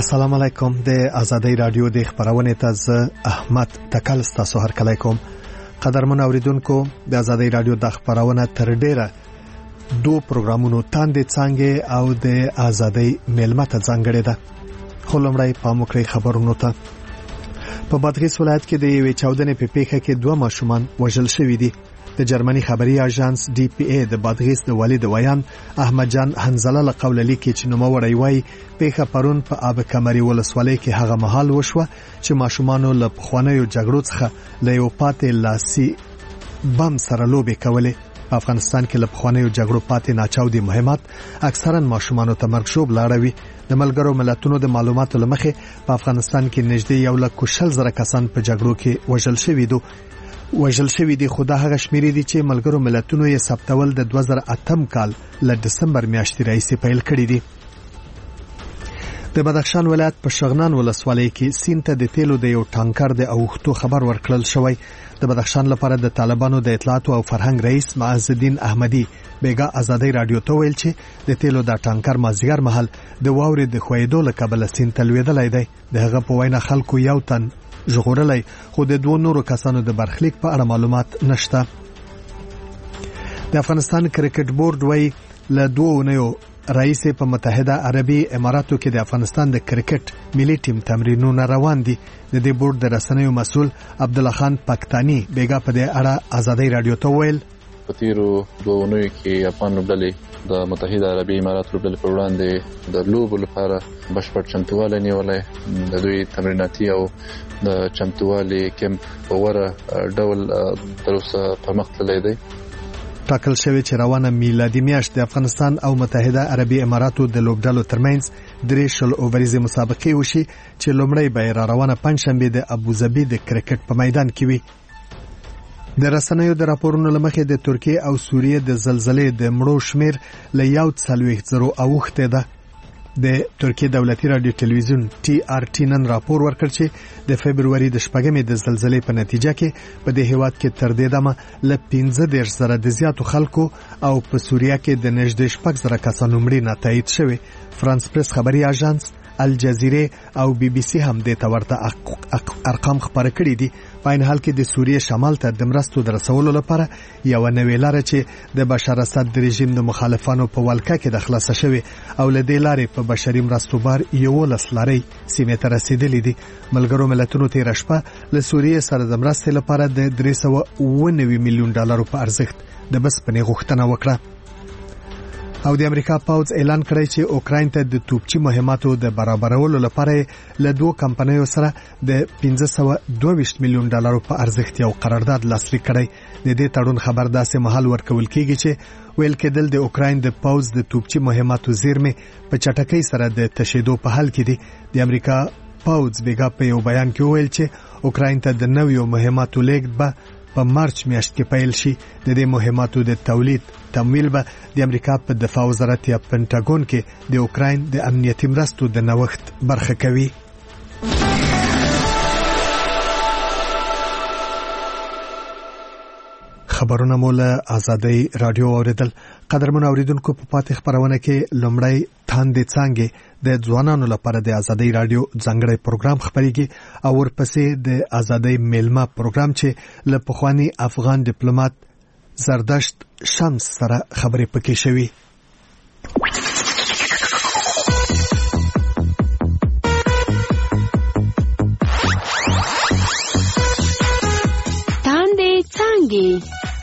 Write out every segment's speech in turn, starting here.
السلام علیکم. د آزادۍ رادیو د خبرونه تازه احمد تکل تاسو هر کله کوم. قدرمن اوریدونکو، د آزادۍ رادیو د خبرونه تر ډیره دو پروګرامونو تاندې څنګه او د آزادۍ میلمه ته ځانګړې ده. خلمړی پاموکړی خبرونو ته. په بادغیس ولایت کې د یوې چاودنې په پیښه کې 2 ماشومان وژل شوي دي. د جرمني خبري اژانس ډي پی ای د بادغیس د والد ویان احمد جان حنزله له قول لیکي چې نوموړی وای پیښه پرون په آب کمري ولسوالۍ کې هغه مهال وشوه چې ماشومانو له پخوانیو جګړو څخه له یو پاتې لاسي بم سره لوبې کولې. په افغانستان کې له پخوانیو جګړو پاتې ناچاودي مهمات اکثرا ماشومانو ته مرګ لاړوي. د ملګرو ملتونو د معلوماتو لمخې په افغانستان کې نږدې 1,000 کسان په جګړو کې وژل شوي دي. خو دا هغه شمیرې دي چې ملګرو ملتونو یې ثبتول د 2008 کال له دسمبر میاشتې راهیسې پیل کړی دي. د بدخشان ولایت په شغنان ولسوالۍ کې سین ته د تیلو د یو ټانکر د اوښتو خبر ورکړل شوی. د بدخشان لپاره د طالبانو د اطلاعات او فرهنګ رئیس معز الدین احمدی بیګا آزادۍ رادیو ته ویل چې د تیلو د ټانکر مازیګر مهال د واورې د خویدو له کبله سین ته لویدلی دی. د هغه په وینا خلکو یو تن ژغورلی، خو د 2 نورو کسانو د برخلیک په اړه معلومات نشته. د افغانستان کرکټ بورډ وایي له 2 اونیو رئیس په متحده عربي اماراتو کې د افغانستان د کرکټ ملي ټیم تمرینونه روان دي. د دې بورډ د رسنیو مسؤل عبدالله خان پاکستاني بیګا په دې اړه آزادۍ رادیو ته ویل په تیرو 2 اونیو کې افغان لوبډلې د متحده عربي امارات لوبډلې په وړاندې د لوبو لپاره بشپړ چمتووالی نیولای. د دوی تمریناتي او د چمتووالي کمپ په وره ډول تر اوسه پرمخ تللی دی. ټاکل شوی چې روانه میلادي میاشت د افغانستان او متحده عربي اماراتو د لوبډلو ترمنځ 3 اووريزي مسابقې وشي چې لومړی به را روانه پنځشنبه د ابوظبي د کرکټ په میدان کې وي. د رسنیو د راپورونو لمخې د ترکیه او سوریه د زلزلې د مړو شمیر له 140 اوښته ده. د ترکیه دولتي رادیو ټلویزیون ټي آر ټي نن راپور ورکړ چې د فبرवरी د 8 د زلزلې په نتیجه کې په دې هیواد کې تر دې دمه له 15,000 د زیاتو خلکو او په سوریه کې د نږدې 6,000 کسانو مړینه تایید شوې. فرانس پریس خبري اژانس الجزیره او بي بي سي هم د تورته ارقام خبره کړي دي. په این حال کې د سوریه شمال ته د مرستو د رسولو لپاره یو نوې لار چې د بشار اسد د رژیم د مخالفانو په ولکه کې د خلاصه شوی او له دې لارې په بشري مرستو بار 11 لارې سیمه ته رسیدلې دي. ملګرو ملتونو تیر شپه له سوریه سره د مرستې لپاره د 390 میلیون ډالرو په ارزښت د بسپنې غوښتنه وکړه. او د امریکا پاوز اعلان کړی چې اوکراین ته د توپچی مهماتو د برابرولو لپاره له 2 کمپنیو سره د 522 میلیون ډالرو په ارزښت یو قرارداد لاسلیک کړی. د دې تړون خبر داسې مهال ورکول کیږي چې ویل کېدل د اوکراین د پاوز د توپچی مهماتو زیرمې په چټکۍ سره د تشیدو په حال کې دي. د امریکا پاوز بیګا په یو بیان کې ویل چې اوکراین ته د نویو مهماتو لیږد به په مارچ میاشت کې پیل شي. د دې مهماتو د تولید تمویل به د امریکا په دفاع وزارت یا پنټاګون کې د اوکراین د امنیتي مرستو د نوښت برخه کوي. خبرونه مولا آزادۍ رادیو اوریدل. قدرمن اوریدونکو، په پاتې خبرونه کې لومړی تاندې څنګه د ځوانانو لپاره د آزادۍ رادیو ځانګړی پروګرام خبريږي او ورپسې د آزادۍ میلمه پروګرام چې له پخوانی افغان ډیپلوماټ زردشت شمس سره خبرې پکې شوي. تاندې څنګه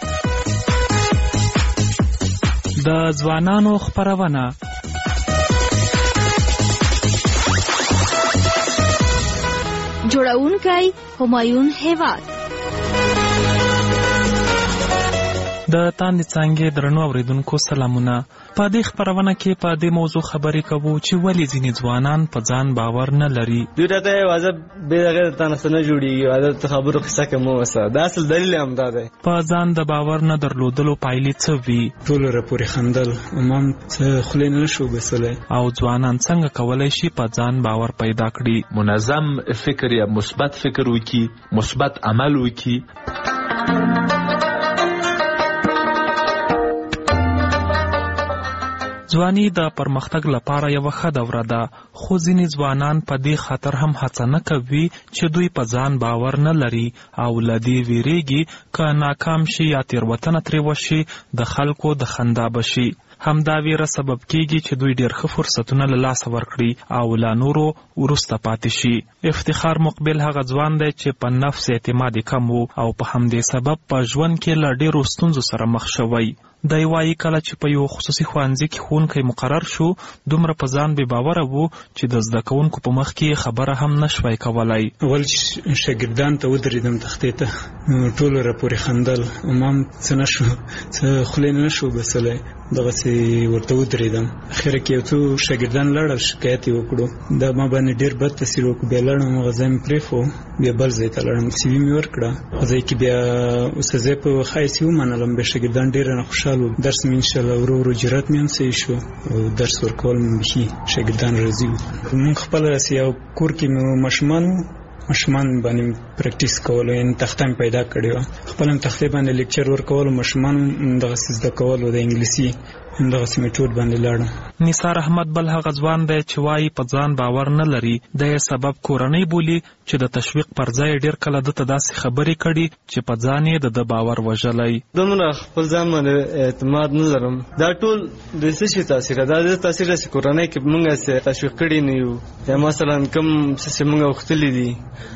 د ځوانانو خبرونه جوړونکی همایون هیواد. د تاندې څنګه درنو اوریدونکو سلامونه. په دې خبرونه کې په دې موضوع خبرې کوو چې ولې ځینې ځوانان په ځان باور نه لري. دوی ته واځه به دغه تاسو نه جوړیږي، واځه خبرو قصه کوم وسه. دا اصل دلیل هم دا دی. په ځان د باور نه درلودلو پایلې څه وي؟ ټول راپورې خندل امام څه خلین نه شو بسله. او ځوانان څنګه کولای شي په ځان باور پیدا کړي؟ منظم فکر یا مثبت فکر وکړي، مثبت عمل وکړي. ځواني د پرمختګ لپاره یوه ښه دوره ده، خو ځینې ځوانان په دې خاطر هم هڅه نه کوي چې دوی په ځان باور نه لري او له دې ویریږي که ناکام شي یا تېروتنه ترې وشي د خلکو د خندا بشي. همدا ویره سبب کیږي چې دوی ډېر ښه فرصتونه له لاسه ورکړي او له نورو وروسته پاتې شي. افتخار مقبل هغه ځوان دی چې په نفس اعتماد کم و او په همدې سبب په ژوند کې له ډېرو ستونزو سره مخ شوی. دی وایي کله چې په یو خصوصي ښوونځي کې ښوونکی مقرر شو، دومره په ځان بې باوره و چې د زده کوونکو په مخ کې خبره هم نه شوی کولی. اول چې شاګردان ته ودرېدم تختې ته، ټولو راپورې خندل، ما هم څه نه شو، څه خولې نه شو بسلی، دغسې ورته ودرېدم. اخره کې یو څو شاګردان لاړل، شکایت یې وکړو، دا ما باندې ډېر بد تاثیر وکړو. بیا لاړم، هغه ځای مې پرېښو، بیا بل ځای ته لاړم، CV مې ورکړه. هغه ځای کې بیا استاذۍ په ښایست ومنلم، بیا شاګردان ډېر رانه خوشحال و. درس مې انشاءالله ورو ورو جرات مې هم صحیح شو او درس ورکول مې بیخي شاګردان راضي وو. مونږ خپله راسې یو کور کې مو ماشومان باندې پریکټیس کولو، یعنې تخته مې پیدا کړې وه، خپله هم تختې باندې لیکچر ورکولو، ماشومان دغسې زده کولو د انګلیسي همدغسې میټود باندې لاړم. نثار احمد بل هغه ځوان دی چې وایي په ځان باور نه لري. د یې سبب کورنۍ بولي چې د تشویق پر ځای ډېر کله ده ته داسې خبرې کړي چې په ځان یې د باور وژلی. دومره خپل ځان باندې اعتماد نه لرم. دا ټول د څه شي تاثیر ده؟ دا د تاثیر ده چې کورنۍ کې موږ تشویق کړي نه یو، یا مثلا کوم څه چې موږ غوښتلي دي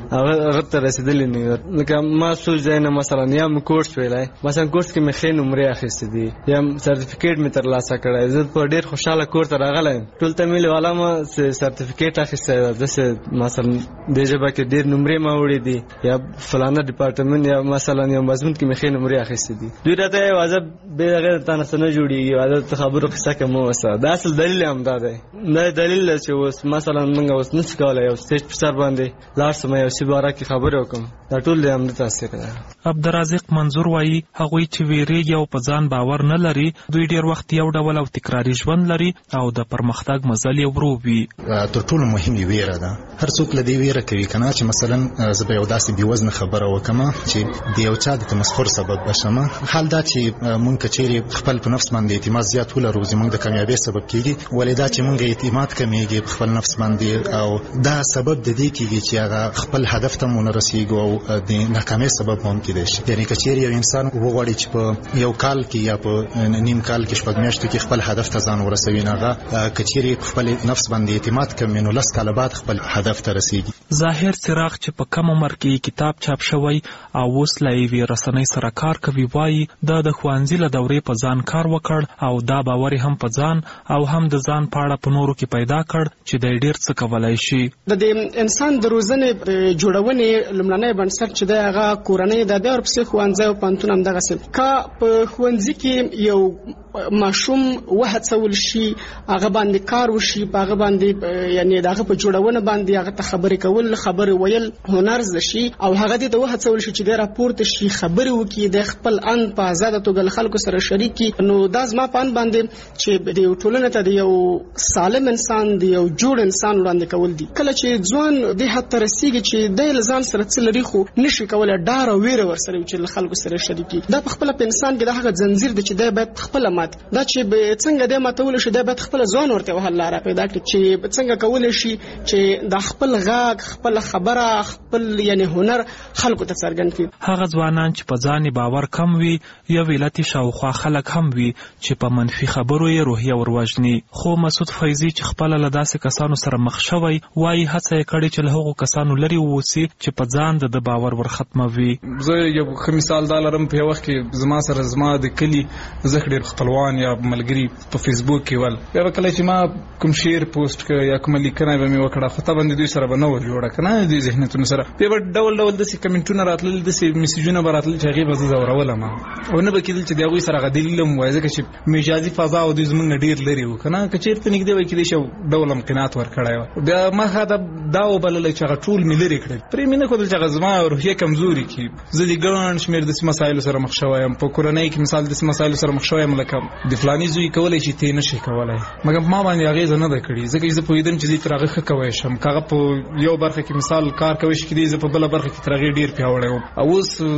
هغه ته رسېدلي نه یو. لکه ما څو ځای نه مثلا یا مې کورس ویلی، مثلا کورس کې مې ښې نمرې اخیستې دي یا سرټیفیکیټ مې ترلاسه کړی، زه په ډېر خوشحاله کور ته راغلی یم. ټول ته مې والا ما سرټیفیکیټ اخیستی ده، داسې مثلا دې ژبه کې ډېر نمرې ما وړي دي یا فلانه ډپارټمنټ یا مثلا یو مضمون کې مې ښې نمرې اخیستې دي. دوی راته یې واضح بې هغې د تا نه څه نه جوړېږي، واضح د خبرو قصه کې مه اوسه. دا اصل دلیل هم دا دی، دا دلیل دی چې اوس مثلا موږ اوس نشو کولی یو سټیج په سر باندې لاړ شم یو شي باره کې خبرې وکړم. دا ټول د همدې تاثیر دی. عبدالرازق منظور وایي هغوی چې ویریږي او په ځان باور نه لري، دوی ډېر وخت یو ډول او تکراري ژوند لري او د پرمختګ مزل یې ورو وي. تر ټولو مهمه ویره ده، هر څوک له دې ویره کوي کنه چې مثلا زه به یو داسې بېوزنه خبره وکړم چې د یو چا د تمسخر سبب بشم. حال دا چې مونږ که چیرې خپل په نفس باندې اعتماد زیات ولرو، زموږ د کامیابۍ سبب کیږي. ولې دا چې مونږ اعتماد کمیږي په خپل نفس باندې او دا سبب د دې کیږي چې هغه خپل هدف ته مونږ رسیږو او د ناکامۍ سبب هم کېدای شي. یعنې که چیرې یو انسان وغواړي چې په یو کال کې یا په نیم کال کې شپږ میاشتو کې خپل هدف ته ځان ورسوي، نه هغه که چیرې په خپل نفس باندې اعتماد کمي نو 10 کاله بعد خپل هدف ته رسیږي. ظاهر څراغ چې په کم عمر کې کتاب چاپ شوی او اوس له یوې رسنۍ سره کار کوي، وایي د ښوونځي له دورې په ځان کار وکړ او دا باور هم په ځان او هم د ځان په اړه په نورو کې پیدا کړ چې دی ډېر څه کولی شي. د انسان د روزنې جوړونې لومړنی بنسټ چې دی هغه کورنۍ ده، بیا ورپسې ښوونځی او پوهنتون همدغسې. که په ښوونځي کې یو ماشوم وهڅول شي، هغه باندې کار وشي، په هغه باندې یعنې د هغه په جوړونه باندې هغه ته خبرې کول، خبرې ویل هنر زده شي او هغه دې ته وهڅول شي چې دی راپورته شي، خبرې وکړي، د خپل ان په ازاده توګه له خلکو سره شریک کړي. نو دا زما په ان باندې چې د یو ټولنې ته د یو سالم انسان، د یو جوړ انسان وړاندې کول دي. کله چې ځوان دې حد ته رسېږي چې دی له ځان سره څه لري خو نشي کولی ډار او ویره ورسره وي چې له خلکو سره شریک کړي، دا په خپله په انسان کې د هغه ځنځیر دی چې دی باید خپله مات، دا چې څنګه دی ماتولی شي، دی باید خپله ځوان ورته حل لاره پیدا کړي چې څنګه کولی شي چې د خپل غږ، خپل خبره، خپل یعنې هنر خلکو ته څرګند کړي. هغه ځوانان چې په ځان باور کم وي، یو علت شاوخوا خلک هم وي چې په منفي خبرو یې روحیه وروژني. خو مسعود فیضي چې خپله له داسې کسانو سره مخ شوی، وایي هڅه یې کړې چې له هغو کسانو لرې واوسي چې په ځان د باور ورختموي. زه یو ښه مثال دا لرم، په یو وخت کې زما سره زما د کلي زه ډېر خپلوان یا ملګري په فیسبوک کې ول، بیا به کله چې ما کوم شعر پوسټ کړ یا کومه لیکنه به مې وکړه، خو ته باندې دوی سره به نه وه جوړه که نه، دوی ذهنیتونو سره بیا به ډول ډول داسې کمنټونه راتلل، داسې میسیجونه به راتلل چې هغې به زه ځورولم او نه به کېدل چې د هغوی سره هغه دلیل هم وایي، ځکه چې مجازي فضا او دوی زموږ نه ډېر لرې وو که نه، که چېرته نږدې وای کېدای شي یو ډول هم قناعت ورکړی وه. بیا ما دا وبللی چې هغه ټول مې لرې کړل، پرې مې نه ښودل چې هغه زما روحیه کمزوري کړي. زه د ګڼ شمېر داسې مسایلو سره مخ شوی یم، په کورنۍ کې مثال داسې مسایلو سره مخ شوی یم لکه د فلاني زوی کولی چې ته یې نه شي کولی، مګر ما باندې اغېزه نه ده کړې، ځکه چې زه پوهېدم چې زه تر هغه ښه کوی شم. که هغه په یو برخه کې مثال کار کوی شي کېدای زه په بله برخه کې تر هغې ډېر پیاوړی وم. او اوس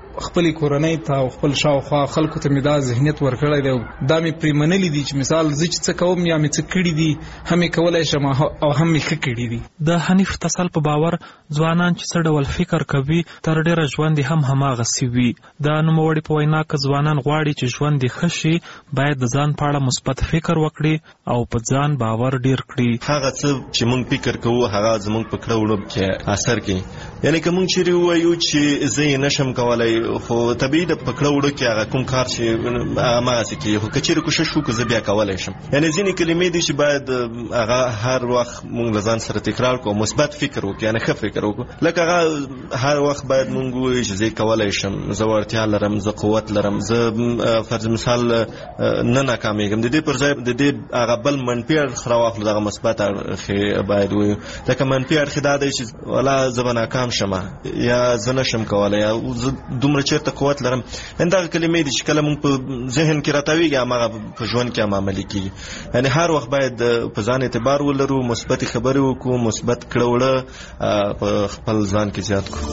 خپل کورنۍ ته او خپل شاوخوا خلکو ته مې دا ذهنیت ورکړی دی دا مې پرې منلي دي چې مثال زه چې څه کوم یا مې څه کړي دي هم یې کولی شم او هم مې ښه کړي دي. د حنیف تسل په باور ځوانان چې څه ډول فکر کوي تر ډېره ژوند هم هماغسې وي. د نوموړي په وینا که ځوانان غواړي چې ژوند یې ښه شي باید د ځان په اړه مثبت فکر وکړي او په ځان باور ډېر کړي. هغه څه چې موږ فکر کوو هغه زموږ په کړه وړه کې اثر کوي. یعنی که موږ چیرې ووایو چې زه یې نشم کولی خو طبیعي د په کړه وړه کې هغه کوم کار چې هماغسې کېږي خو که چیرې کوشش وکړو زه بیا کولی شم. یعنی ځینې کلمې دي چې باید هغه هر وخت موږ له ځان سره تکرار کړو مثبت فکر وکړو یعنی ښه فکر وکړو. لکه هغه هر وخت باید موږ ووایو چې زه کولی شم زه وړتیا لرم زه قوت لرم زه فرض مثال نه ناکامیږم. د دې پر ځای د دې هغه بل منفي اړخ راواخلو دغه مثبت اړخ باید ووایو. لکه منفي اړخ دا دی چې والا زه به ناکام شم یا زه نشم کولی یا زه دومره چېرته قوت لرم. دغه کلمې دي چې کله موږ په ذهن کې راتاویږي هماغه په ژوند کې هم عملي کېږي. یعنې هر وخت باید په ځان اعتبار ولرو مثبتې خبرې وکړو مثبت کړه وړه په خپل ځان کې زیات کړو.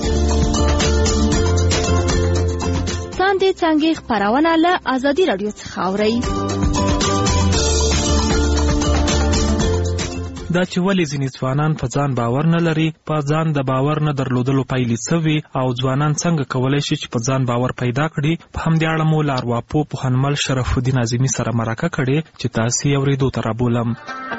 څاندې څانګې خپرونه له ازادي راډیو څخه اورئ. دا چې ولې ځینې ځوانان په ځان باور نه لري په ځان د باور نه درلودلو پایلې څه وي او ځوانان څنګه کولی شي چې په ځان باور پیدا کړي په همدې اړه مو له ارواپوه پوهنمل شرف الدین اعظمي سره مرکه کړې چې تاسې یې اورېدو ته رابولم.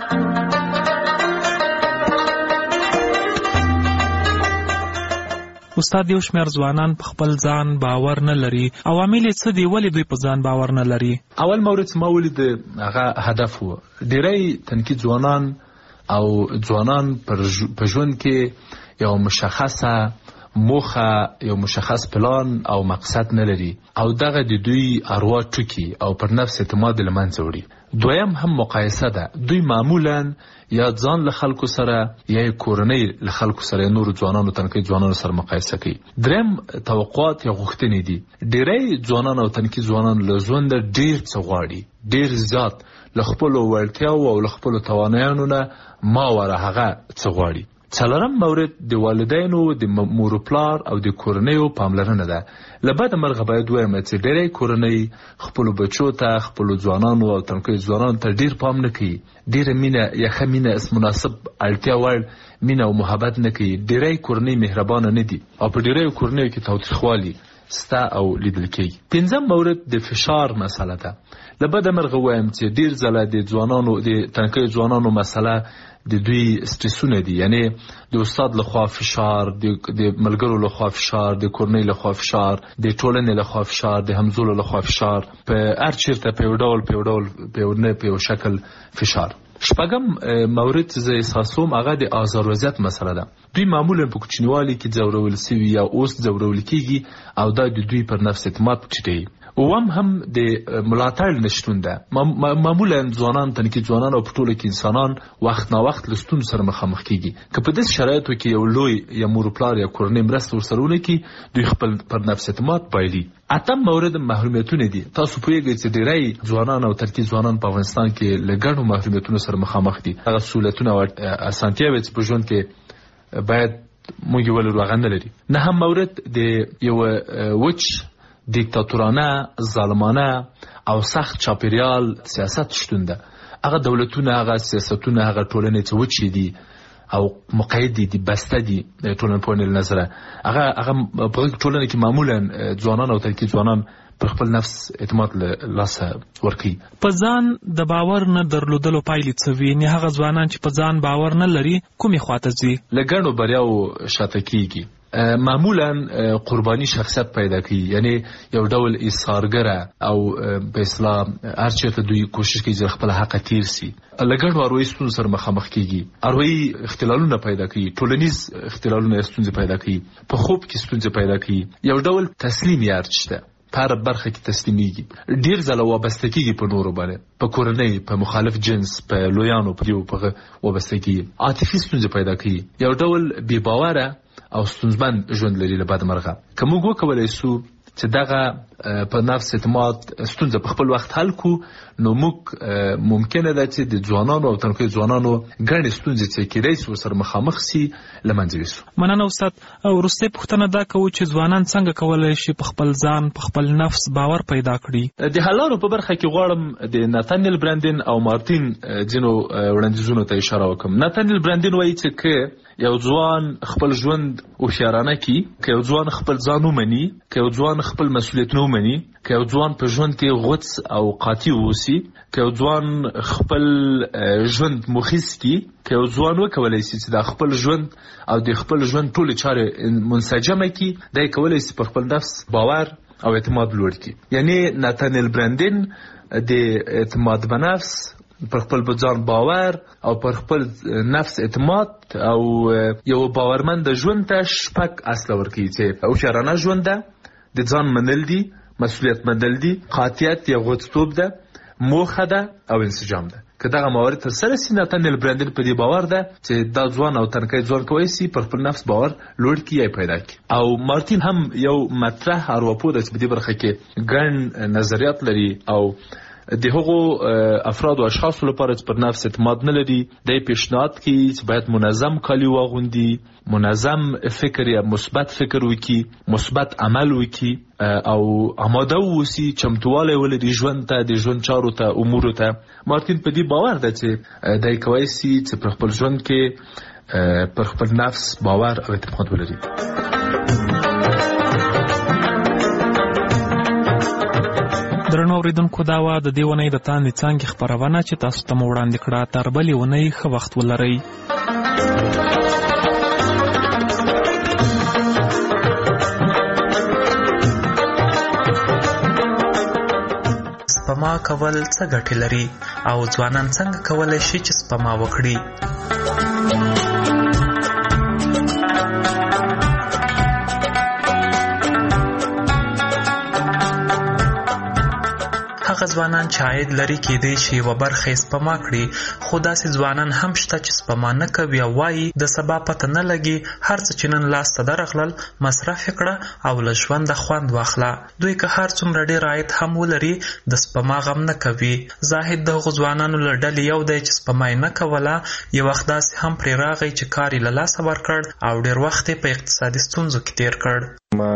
استاد یو شمېر ځوانان په خپل ځان باور نه لري. عوامل یې څه دي ولې دوی په ځان باور نه لري؟ اول مورد ما ولید هغه هدف و. ډېری تنکي ځوانان او ځوانان په ژوند کې یو مشخصه موخه یو مشخص پلان او مقصد نه لري او دغه د دوی اروا ټوکي او پر نفس اعتماد له منځه وړي. دویم هم مقایسه ده. دوی معمولا یا ځان له خلکو سره یا کورنۍ له خلکو سره نور ځوانانو تنکي ځوانانو سره مقایسه کوي. دریم توقعات یا غوښتنې دي. ډېری ځوانان او تنکي ځوانان له ژوند ډېر څه غواړي ډېر زیات له خپلو وړتیاو او له خپلو توانایانو نه ما وره هغه څه غواړي. څلورم مورد د والدینو د مور و پلار او د کورنیو پاملرنه ده. له بده مرغه باید ووایم چې ډېری کورنۍ خپلو بچو ته خپلو ځوانانو او تنکیو ځوانانو ته ډېر پام نه کوي. ډېره مینه یا ښه مینه مناسب اړتیا وړ مینه او محبت نه کوي. ډېری کورنۍ مهربانه نه دي او په ډېریو کورنیو کې تاوتریخوالي ستا او لیدل کېږي. پنځم مورد د فشار مسله ده. له بده مرغه ووایم چې ډېر ځله د ځوانانو د تنکیو ځوانانو مسله د دوی سټرسونه دي. یعنی د استاد لخوا فشار د ملګرو لخوا فشار د کورنۍ لخوا فشار د ټولنې لخوا فشار د همزولو لخوا فشار په هر چیرته په یو شکل فشار. شپږم مورد زه احساسوم هغه د آزار وضعیت مسله ده. دوی معمولا په کوچنیوالي کې ځورول سوي یا اوس ځورول کېږي او دا د دوی پر نفس اعتماد ټیټوي. اوم هم د ملاتړ نشتون ده. معمولا ځوانان تنکي ځوانان او په ټوله کې انسانان وخت نا وخت له ستونزو سره مخامخ کېږي. که په داسې شرایطو کې یو لوی یا مور پلار یا کورنۍ مرسته ورسره ونه کړي دوی خپل پر نفس اعتماد بایلي. اتم مورد محرومیتونه دي. تاسو پوهیږئ چې ډېری ځوانان او ترکي ځوانان په افغانستان کې له ګڼو محرومیتونو سره مخامخ دي. هغه سهولتونه او اسانتیاوې چې په ژوند کې باید موږ یې ولرو هغه نه لري. نهم مورد د یو وچ دیکتاتورانه ظالمانه او سخت چاپیریال سیاست شتون ده. هغه دولتونه هغه سیاستونه هغه ټولنې چې وچې دي او مقید دي بسته دي ټولنپوهنې له نظره هغه په ټولنه کې معمولا ځوانان او ترکي ځوانان پر خپل نفس اعتماد له لاسه ورکوي. په ځان د باور نه درلودلو پایلې څه وي؟ یعنې هغه ځوانان چې په ځان باور نه لري کومې خواته ځي؟ له ګڼو بریاو شاته کېږي. معمولا قربانی شخصیت پیدا کوي. یعنی یو ډول ایثارګره او په اصطلاح هر چېرته دوی کوشش کوي چې خپل حق تیر سي. له ګڼو اروايي ستونزو سره مخامخ کېږي. اروايي اختلالونه پیدا کوي. ټولنیز اختلالونه ستونزې پیدا کوي. په خوب کې ستونزې پیدا کوي. یو ډول تسلیم یار شته په هر برخه کې تسلیمیږي. ډېر ځله وابسته کېږي په نورو باندې په کورنۍ په مخالف جنس په لویانو په یو په وابسته کېږي. عاطفي ستونزې پیدا کوي. یو ډول بې باوره او ستونزمن ژوند لري. له بده مرغه که موږ وکولی سو چې دغه په نفس اعتماد ستونزه په خپل وخت حل کو نو موږ ممکنه ده چې د ځوانانو او تنکي ځوانانو ګڼې ستونزې چې کېدای شي ورسره مخامخ سي له منځه یوسو. مننه استاد. وروستۍ پوښتنه دا کوو چې ځوانان څنګه کولی شي په خپل ځان په خپل نفس باور پیدا کړي؟ د حلانو په برخه کې غواړم د ناتانیل برندین او مارتین ځینو وړاندیزونو ته اشاره وکړم. ناتانیل برندین وایي چې که یو ځوان خپل ژوند هوښیارانه کړي، که یو ځوان خپل ځان ومني، که یو ځوان خپل مسؤلیتونه ومني، که یو ځوان په ژوند کې غوڅ او قاطع واوسي، که یو ځوان خپل ژوند مخیس کړي، که یو ځوان وکولی شي چې د خپل ژوند او د خپل ژوند ټولې چارې منسجمه کړي، دا یې کولی شي پر خپل نفس باور او اعتماد لوړ کړي. یعنی ناتانیل برندین د اعتماد په نفس، پر خپل ځان باور او پر خپل نفس اعتماد او یو باورمند ژوند ته 6 اصل ورکړي چې هوښیارانه ژوند ده، د ځان منل دي، مسؤلیت منل دي، قاطعیت یا غوڅتوب ده، موخه ده او انسجام ده. که دغه موارد تر سره سي ناتانیل برندین په دې باور ده چې دا ځوان او تنکي ځوان کولی سي پر خپل نفس باور لوړ کړي یا پیدا کړي. او مارتین هم یو مطرح ارواپوه ده چې په دې برخه کې ګڼ نظریات لري او د هغو افراد او اشخاصو لپاره چې پر نفس اعتماد نه لري د پیشنهاد کوي چې باید منظم کالي واغوندي، منظم فکر یا مثبت فکر وکړي، مثبت عمل وکړي او آماده واوسي، چمتوالی ولري ژوند ته، د ژوند چارو ته، امورو ته. مارتین په دې باور ده چې دی کولی سي چې پر خپل ژوند کې پر خپل نفس باور او اعتماد ولري. درنو اوریدونکو، دا وه د دې اونۍ د تاندې څانګې خپرونه چې تاسو ته مو وړاندې کړه. تر بلې اونۍ ښه وخت ولرئ. سپما کول څه ګټې لري او ځوانان څنګه کولی شي چې سپما وکړي؟ هغه ځوانان چې عاید لري کېدای شي یوه برخه یې سپما کړي، خو داسې ځوانان هم شته چې سپما نه کوي او وایي د سبا پته نه لګي، هر څه چې نن لاسته درغلل مصرف یې کړه او له ژونده خوند واخله. دوی که هر څومره ډېر عاید هم ولري د سپما غم نه کوي. زاهد د هغو ځوانانو له ډلې یو دی چې سپما یې نه کوله، یو وخت داسې هم پرې راغی چې کار یې له لاسه ورکړ او ډېر وخت یې په اقتصادي ستونزو کې تېر کړ. ما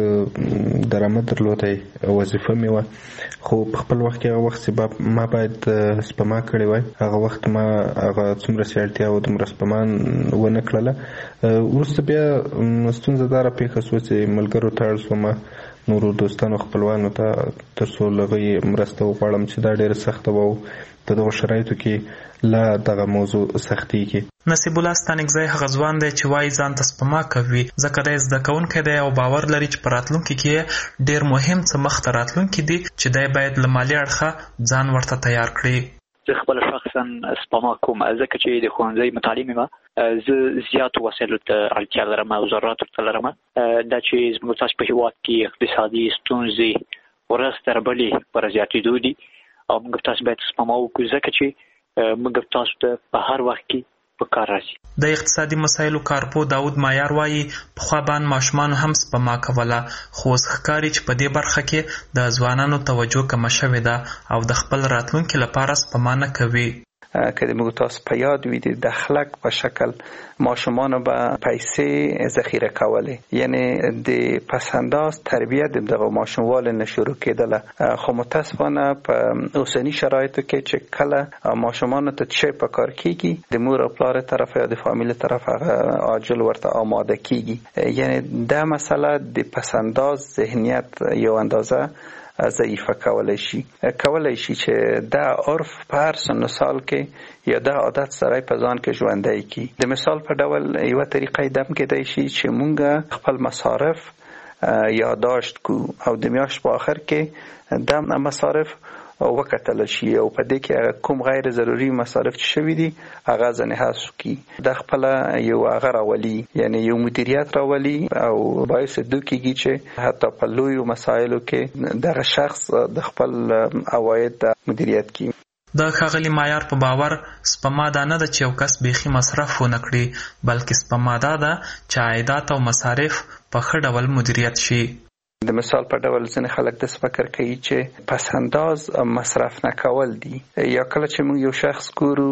درآمد درلودی، وظیفه مې وه، خو په خپل وخت کې هغه وخت چې ما باید سپما کړې وای، هغه وخت ما هغه څومره چې اړتیا وه دومره سپما ونه کړله. وروسته بیا ستونزه دا راپېښه شوه چې ملګرو ته اړ شوم، نورو دوستانو خپلوانو ته، تر څو له هغوی مرسته وغواړم چې دا ډېره سخته وه او په دغو شرایطو کې لا دغه موضوع سختېږي. نصیب الله ستانکزی هغه ځوان دی چې وایي ځان ته سپما کوي، ځکه دی زده کوونکی دی او باور لري چې په راتلونکي کې ډېر مهم څه مخته راتلونکي دي چې دی باید له مالي اړخه ځان ورته تیار کړي. زه خپل شخصا سپما کوم، ځکه چې د ښوونځي متعلم یم، زه زیاتو وسایلو ته اړتیا لرم او ضروراتو ته لرم. دا چې زموږ تاسو په هېواد کې اقتصادي ستونزې ورځ تر بلې پر زیاتېدو دي او موږ تاسو باید سپما وکړو، ځکه چې موږ تاسو ته په هر وخت کې په کار راځي. د اقتصادي مسایلو کارپو داود مایار وایي پخوا باندې ماشومانو هم سپما کوله، خو اوس ښکاري چې په دې برخه کې د ځوانانو توجه کمه شوې ده او د خپل راتلونکي لپاره سپما نه کوي. که د موږ تاسو په یاد وي د دخلک په شکل ماشومانو به پیسې ذخیره کولې، یعنی د پسنداز تربیت د دغه ماشوموالو نه شروع کېدله، خو متاسفانه په اوسني شرایطو کې چې کله ماشومانو ته څه په کار کېږي د مور او پلار طرف یا د فامیل طرف هغه عاجل ورته آماده کېږي. یعنی دا مسله د پسنداز ذهنیت یو اندازه ضعیفه کولای شي چې دا عرف په هر سن سال کې یا دا عادت سره په ځان کې ژوندی کی. د مثال په ډول یو طریقه دم کېدای شي چې مونږ خپل مصارف یادداشت کو او د میاشت په آخر کې دا مصارف وکتل شي او په دې کې کوم غیر ضروري مصارف چې شوي دي هغه ځنې حذف کی. د خپل یو هغه راولي، یعنی یو مدیریت راولي او باعث دوکیږي چې حتی په لویو مسایلو کې دغه شخص د خپل عواید مدیریت کی. د ښاغلي معیار په باور سپما دا نه ده چې یو کس بیخي مصرف ونه کړي، بلکې سپما دا ده چې عایدات او مصارف په ښه ډول مدیریت شي. د مثال په ډول ځینې خلک د فکر کوي چې پس انداز مصرف نه کول دي، یا کله چې موږ یو شخص ګورو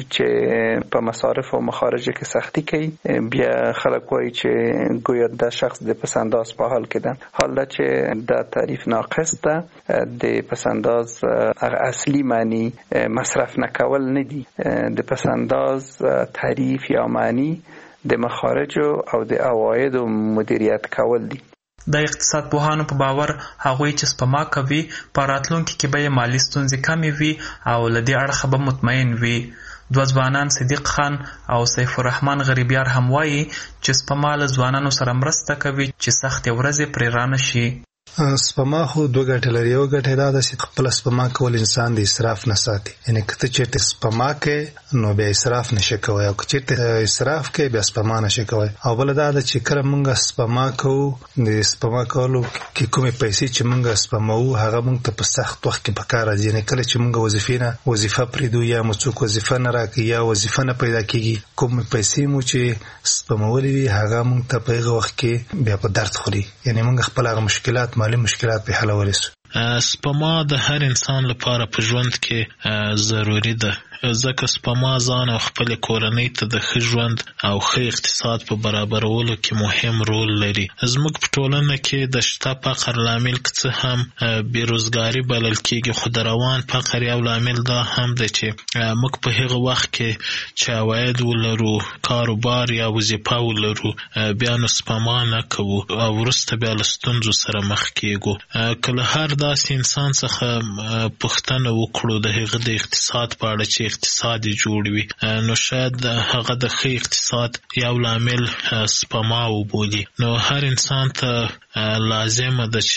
چې په مصارف او مخارج کې سختی کوي، بیا خلک وایي چې گویا دا شخص د پس انداز په حال کې ده، حال دا چې دا تعریف ناقص ده. د پس انداز اصلي معنی مصرف نه کول نه دي. د پس انداز تعریف یا معنی د مخارج او د عواید مدیریت کول دي. د اقتصاد پوهانو په باور هغوی چې سپما کوي په راتلونکي کې به یې مالي ستونزې کمې وي او له دې اړخه به مطمئن وي. دوه ځوانان صدیق خان او سیف الرحمن غریبیار هم وایي چې سپما له ځوانانو سره مرسته کوي چې سختې ورځې پرې رانه شي. سپما خو دوه ګټې لري. یو ګټه دا ده چې خپل سپما کول انسان د اسراف نه ساتي، یعنی که ته چېرته سپما کوې نو بیا اسراف نشي کوی، او که چېرته اسراف کوې بیا سپما نشي کوی. او بله دا ده چې کله موږ سپما کوو، د سپما کولو کې کومې پیسې چې موږ سپموو هغه موږ ته په سخت وخت کې په کار راځي. یعنی کله چې موږ وظیفه پرېږدو یا مو څوک وظیفه نه راکوي یا وظیفه نه پیدا کېږي، کومې پیسې مو چې سپمولې وي هغه موږ ته په هغه وخت کې بیا په درد خوري. یعنی موږ خپل هغه مشکلات مالی مشکلات په حلولی سو. سپما د هر انسان لپاره په ژوند کې ضروری ده، ځکه سپما ځان او خپل کورنۍ ته د ښه ژوند او ښه اقتصاد په برابرولو کې مهم رول لري. زموږ په ټولنه کې د شته فقر لامل که څه هم بیروزګاري بلل کېږي، خو د روان فقر یو لامل دا هم ده چې موږ په هغه وخت کې چې عواید ولرو، کاروبار یا وظیفه ولرو، بیا نو سپما نه کوو او وروسته بیا له ستونزو سره مخ کېږو. که له هر داسې انسان څخه پوښتنه وکړو د هغه د اقتصاد په اړه چې اقتصاد یې جوړ وي، نو شاید هغه د ښه اقتصاد یو لامل سپما وبولي. نو هر انسان ته لازمه ده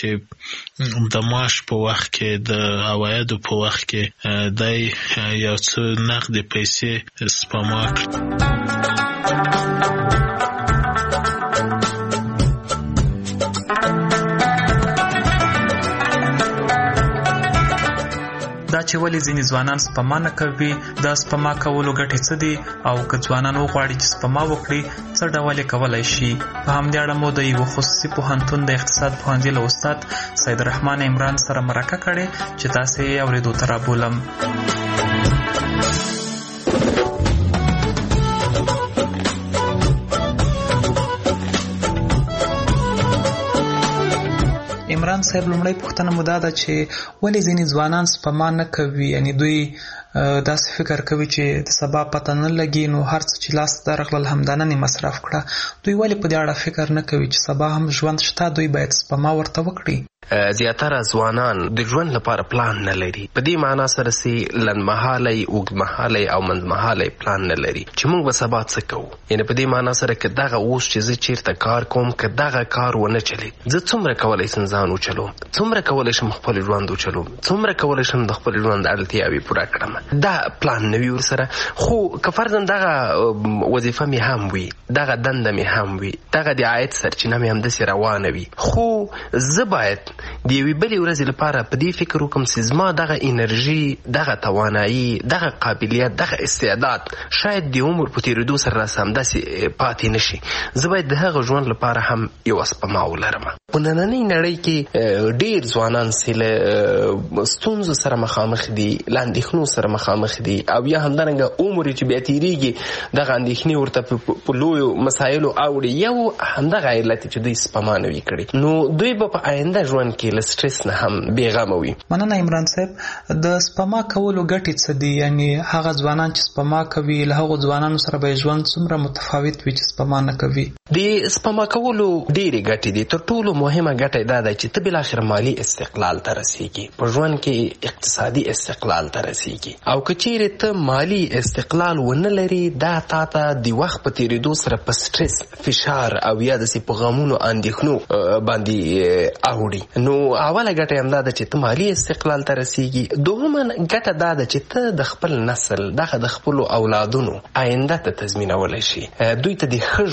چې د معاش په وخت کې، د عوایدو په وخت کې دی یو څه نقدې پیسې سپما کړي. دا چې ولې ځینې ځوانان سپما نه کوي، دا سپما کولو ګټې څه دي، او که ځوانان وغواړي چې سپما وکړي څه ډول یې کولی شي. په همدې اړه مو د یوه خصوصي پوهنتون د اقتصاد پوهنځي له استاد سید الرحمن عمران سره مرکه کړې چې تاسې یې اورېدو ته رابولم. عمران صاحب، لومړی پوښتنه مو دا ده چې ولې ځینې ځوانان سپما نه کوي، یعنی دوی داسې فکر کوي چې د سبا پته نه لګي نو هر څه چې لاس ته درغلل همدا نن یې مصرف کړه. دوی ولې په دې اړه فکر نه کوي چې سبا هم ژوند شته، دوی باید سپما ورته وکړي؟ زیاتره ځوانان د ژوند لپاره پلان نه لري. په دې معنا سره چې لنډمهالی، اوږدمهالی او منځمهالی پلان نه لري چې موږ به سبا څه کوو. یعنی په دې معنا سره که دغه اوس چې زه چیرته کار کوم، که دغه کار ونه چلید، زه څومره کولی شم ځان وچلوم، څومره کولی شم خپل ژوند وچلوم، څومره کولی شم د خپل ژوند اړتیاوې پوره کړم. دا پلان نه وي ورسره. خو که فرضاً دغه وظیفه مې هم وي، دغه دنده مې هم وي، دغه د عاید سرچینه مې همداسې روانه وي، خو زه باید د یوې بلې ورځې لپاره په دې فکر وکړم چې زما دغه انرژي، دغه توانایي، دغه قابلیت، دغه استعداد شاید د عمر په تېرېدو سره راسه همداسې پاتې نه شي. زه باید د هغه ژوند لپاره هم یوه سپما ولرم. په نننۍ نړۍ کې ډېر ځوانان چې له ستونزو سره مخامخ دي، له اندېښنو سره مخامخ دي، او یا همدارنګه عمر چې بیا تېرېږي دغه اندېښنې ورته په لویو مسایلو اوړي. یو همدغه علت چې دوی سپما نه وي کړې، نو دوی به په آینده ژوند کې له سټرس نه هم بېغمه وي. مننه عمران صاحب. د سپما کولو ګټې څه دي؟ یعنی هغه ځوانان چې سپما کوي له هغو ځوانانو سره به ژوند څومره متفاوت وي چې سپما نه کوي؟ د سپما کولو ډېرې ګټې دي. تر ټولو مهمه ګټه دا ده چې ته بالاخره مالي استقلال ته رسېږي، په ژوند کې اقتصادي استقلال ته رسېږي. او که چیرې ته مالي استقلال ونه لري، دا تا ته د وخت په تېرېدو سره په سټرس، فشار او یا داسې په غمونو اندېښنو باندې اوړي. نو اوله ګټه هم دا ده چې ته مالی استقلال ته رسیږي. دوهمه ګټه دا ده چې ته د خپل نسل دغه د خپلو اولادونو آینده ته تضمینولی شي، دوی ته د ښه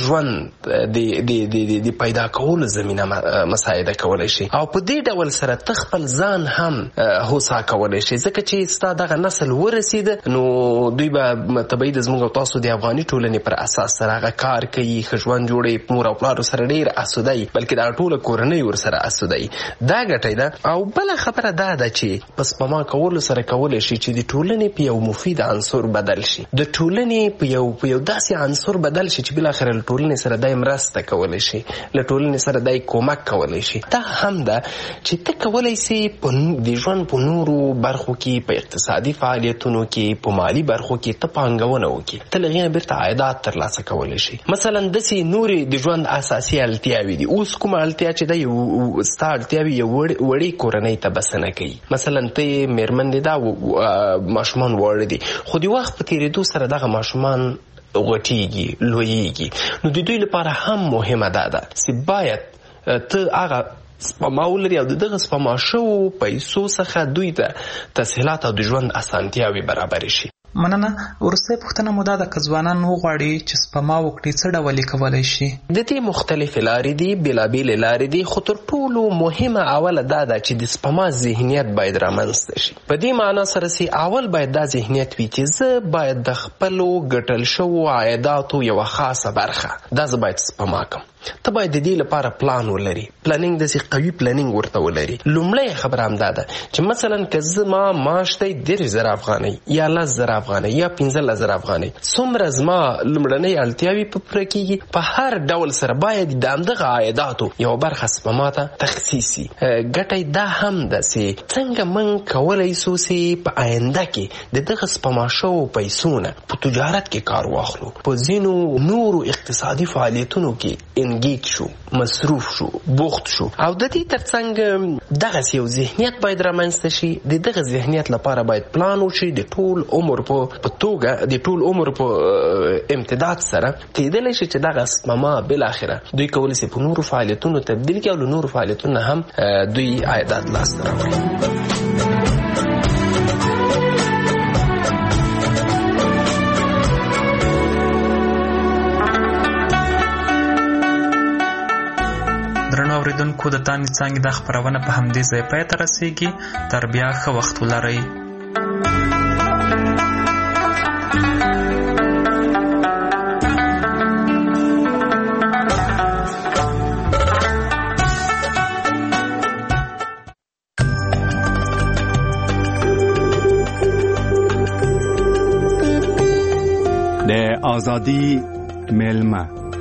ژوند د پیدا کولو زمینه مساعده کولی شي، او په دې ډول سره ته خپل ځان هم هوسا کولی شي، ځکه چې ستا دغه نسل ورسېده نو دوی به طبیعي د زموږ او تاسو د افغاني ټولنې پر اساس سره هغه کار کوي، ښه ژوند جوړوي، مور او پلارو سره ډېر اسوده وي، بلکې دا ټوله کورنۍ ورسره اسوده وي. دا ګټه ده. او بله خبره دا ده چې په سپما کولو سره کولی شي چې د ټولنې په یو مفید عنصر بدل شي، د ټولنې په یو داسې عنصر بدل شي چې بالاخره له ټولنې سره دای مرسته کولی شي، له ټولنې سره دای کومک کولی شي. دا هم ده چې ته کولی سي د ژوند په نورو برخو کې، په اقتصادي فعالیتونو کې، په مالی برخو کې ته پانګونه وکړي، ته له هغې نه بیرته عایدات ترلاسه کولی شي. مثلا داسې نورې د ژوند اساسي اړتیاوې دي. اوس کومه اړتیا چې ده ستا اړتیاوې یو وړې کورنۍ ته بسنه کوي. مثلا ته مېرمن دې دا ماشومان واړه دي، خو د وخت په تېرېدو سره دغه ماشومان غټېږي، لویېږي، نو د دوی لپاره هم مهمه ده چې باید ته هغه سپما ولري او دغه سپما شوو پیسو څخه دوی ته تسهیلات او د ژوند اسانتیاوې برابرې شي. مننه. وروستۍ پوښتنه مو دا ده که ځوانان وغواړي چې سپما وکړي څه ډول یې کولی شي؟ د دې مختلفې لارې دي، بېلابېلې لارې دي، خو تر ټولو مهمه اوله دا ده چې د سپما ذهنیت باید رامنځته شي. په دې معنا سره چې اول باید دا ذهنیت وي چې زه باید د خپلو ګټل شوو عایداتو یوه خاصه برخه دا زه باید سپما کړم. ته باید د دې لپاره پلان ولري، پلانینګ داسې قوي پلانینګ ورته ولري. لومړی خبره هم دا ده چې مثلا که زما معاش دی 10,000 افغانۍ یا 10,000 افغانۍ یا 15,000 افغانۍ، څومره زما لومړنۍ اړتیاوې په پوره کېږي، په هر ډول سره باید د همدغه عایداتو یوه برخه سپما ته تخصیص شي. ګټه دا هم ده چې څنګه موږ کولی سو چې په آینده کې د دغه سپما شوو پیسو نه په تجارت کې کار واخلو، په ځینو نورو اقتصادي فعالیتونو کې انګیج شو، مصروف شو، بوخت شو. او د دې ترڅنګ دغسې یو ذهنیت باید رامنځته شي. د دغه ذهنیت لپاره باید پلان وشي، د ټول عمر په توګه، د ټول عمر په امتداد سره کېدلی شي چې دغه سپما بالاخره دوی کولی شي په نورو فعالیتونو تبدیل کړي او له نورو فعالیتونو هم دوی عایدات لاسته راوړي. درنو اوریدونکو، د تانې څانګې دا خپرونه په همدې ځای پای ته رسیږي. تر بیا ښه وخت ولرئ. د آزادی میلمه.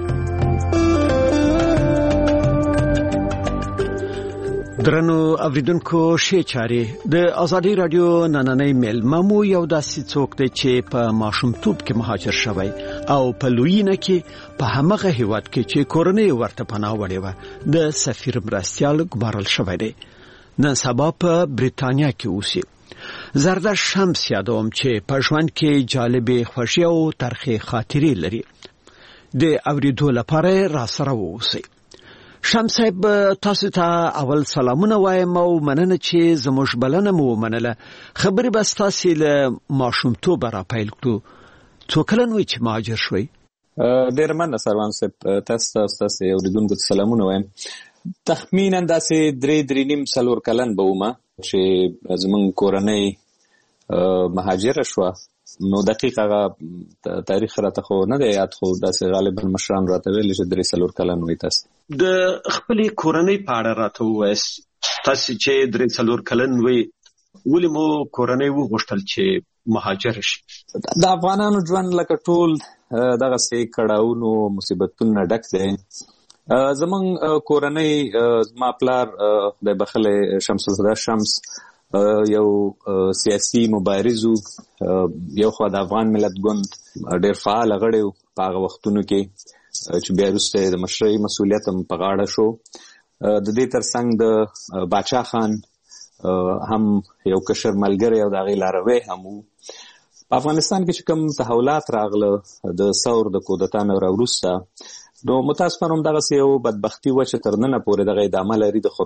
درنو اوریدونکو، ښه چاري د ازادي رادیو نننۍ میلمه مو یو داسې څوک دی چې په ماشومتوب کې مهاجر شوی او په لویینه کې په همغه هیواد کې چې کورنۍ ورته پناه وړې وه د سفیر مرستیال ګمارل شوی دی. نن سبا په بریتانیا کې اوسي. زردش شمس یادوم چې په ژوند کې جالبې خوښي او ترخې خاطرې لري. د اوریدو لپاره را سره اوسئ. شمس صاحب، تاسو ته اول سلامونه وایم او مننه چې زموږ بلنه مو ومنله. خبرې به ستاسې له ماشومتوبه را پیل کړو. څو کلن وئ چې مهاجر شوئ؟ ډېره مننه سروان صاحب، تاسو ته ستاسې اوریدونکو ته سلامونه وایم. تخمینا داسې 3.5 کلن به ومه چې زموږ کورنۍ مهاجره شوه. نو دقیق هغه تاریخ راته خو نه دی یاد، خو داسې غالبا مشران راته ویلي چې 3 کلن وي. تاسو د خپلې کورنۍ په اړه راته ووایاست. تاسو چې 3 کلن وي، ولې مو کورنۍ وغوښتل چې مهاجر شي؟ د افغانانو ژوند لکه ټول دغسې کړاوونو مصیبتونو نه ډک دی. زموږ کورنۍ، زما پلار خدای بخښلی شمس الهدی شمس یو سیاسي مبارز و. یو خوا د افغان ملت ګوند ډېر فعال غړی و په هغه وختونو کې چې بیا وروسته د مشرۍ مسؤلیت هم په غاړه شو. د دې ترڅنګ د باچا خان هم یو کشر ملګری او د هغې لاروی هم و. په افغانستان کې چې کوم تحولات راغله د ثور د کودتا نه راوروسته، نو متاسفانه هم دغه یو بدبختی و چې تر نن پورې دغه ادامه لري د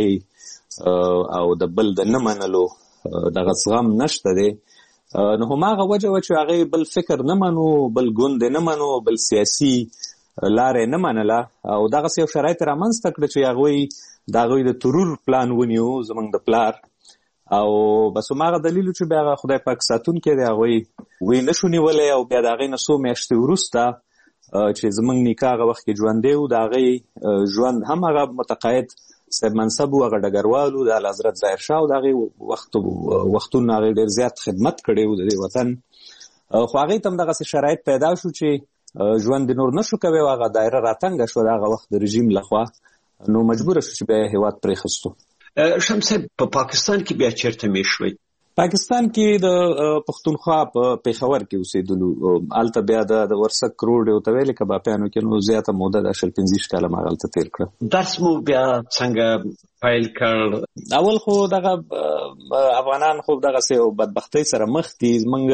خودخواهۍ او د بل د نه منلو دغه زغم نشته دی. نو هماغه وجه و چې هغه بل فکر نه منو، بل ګوند نه منو، بل سیاسي لارې نه منله او دغه یو شرایط رامنځته کړ چې هغوی د هغوی د ترور پلان ونیو زموږ د پلار او بس هماغه دلیل چې بیا خدای پاک ساتونکی دی هغوی وی نشو نیولی او بیا د هغې نه څو میاشتې وروسته چې زموږ نیکه هغه وخت کې ژوندی و د هغې ژوند هم هغه متقاعد صاحب منصب و، هغه ډګروال و د اعلیحضرت ظاهر شاه و د هغې وختونو هغې ډېر زیات خدمت کړی و د دې وطن، خو هغې ته هم دغسې شرایط پیدا شو چې ژوند نور نشو کوی او هغه دایره راتنګه شوه د هغه وخت د رژیم لخوا، نو مجبوره شو چې بیا هېواد پرېښستو. شمس صاحب په پاکستان کې بیا چیرته میشت شوئ؟ پاکستان کې د پښتونخوا په پیښور کې اوسېدلو، هلته بیا د ورسک روډ یو ته ویلې کباپیانو کې نو زیاته موده د 25 کاله ما هلته تېر کړه. درس مو بیا څنګه پیل کړ؟ اول خو دغه افغانان خو دغسې یو بدبختۍ سره مخ دي،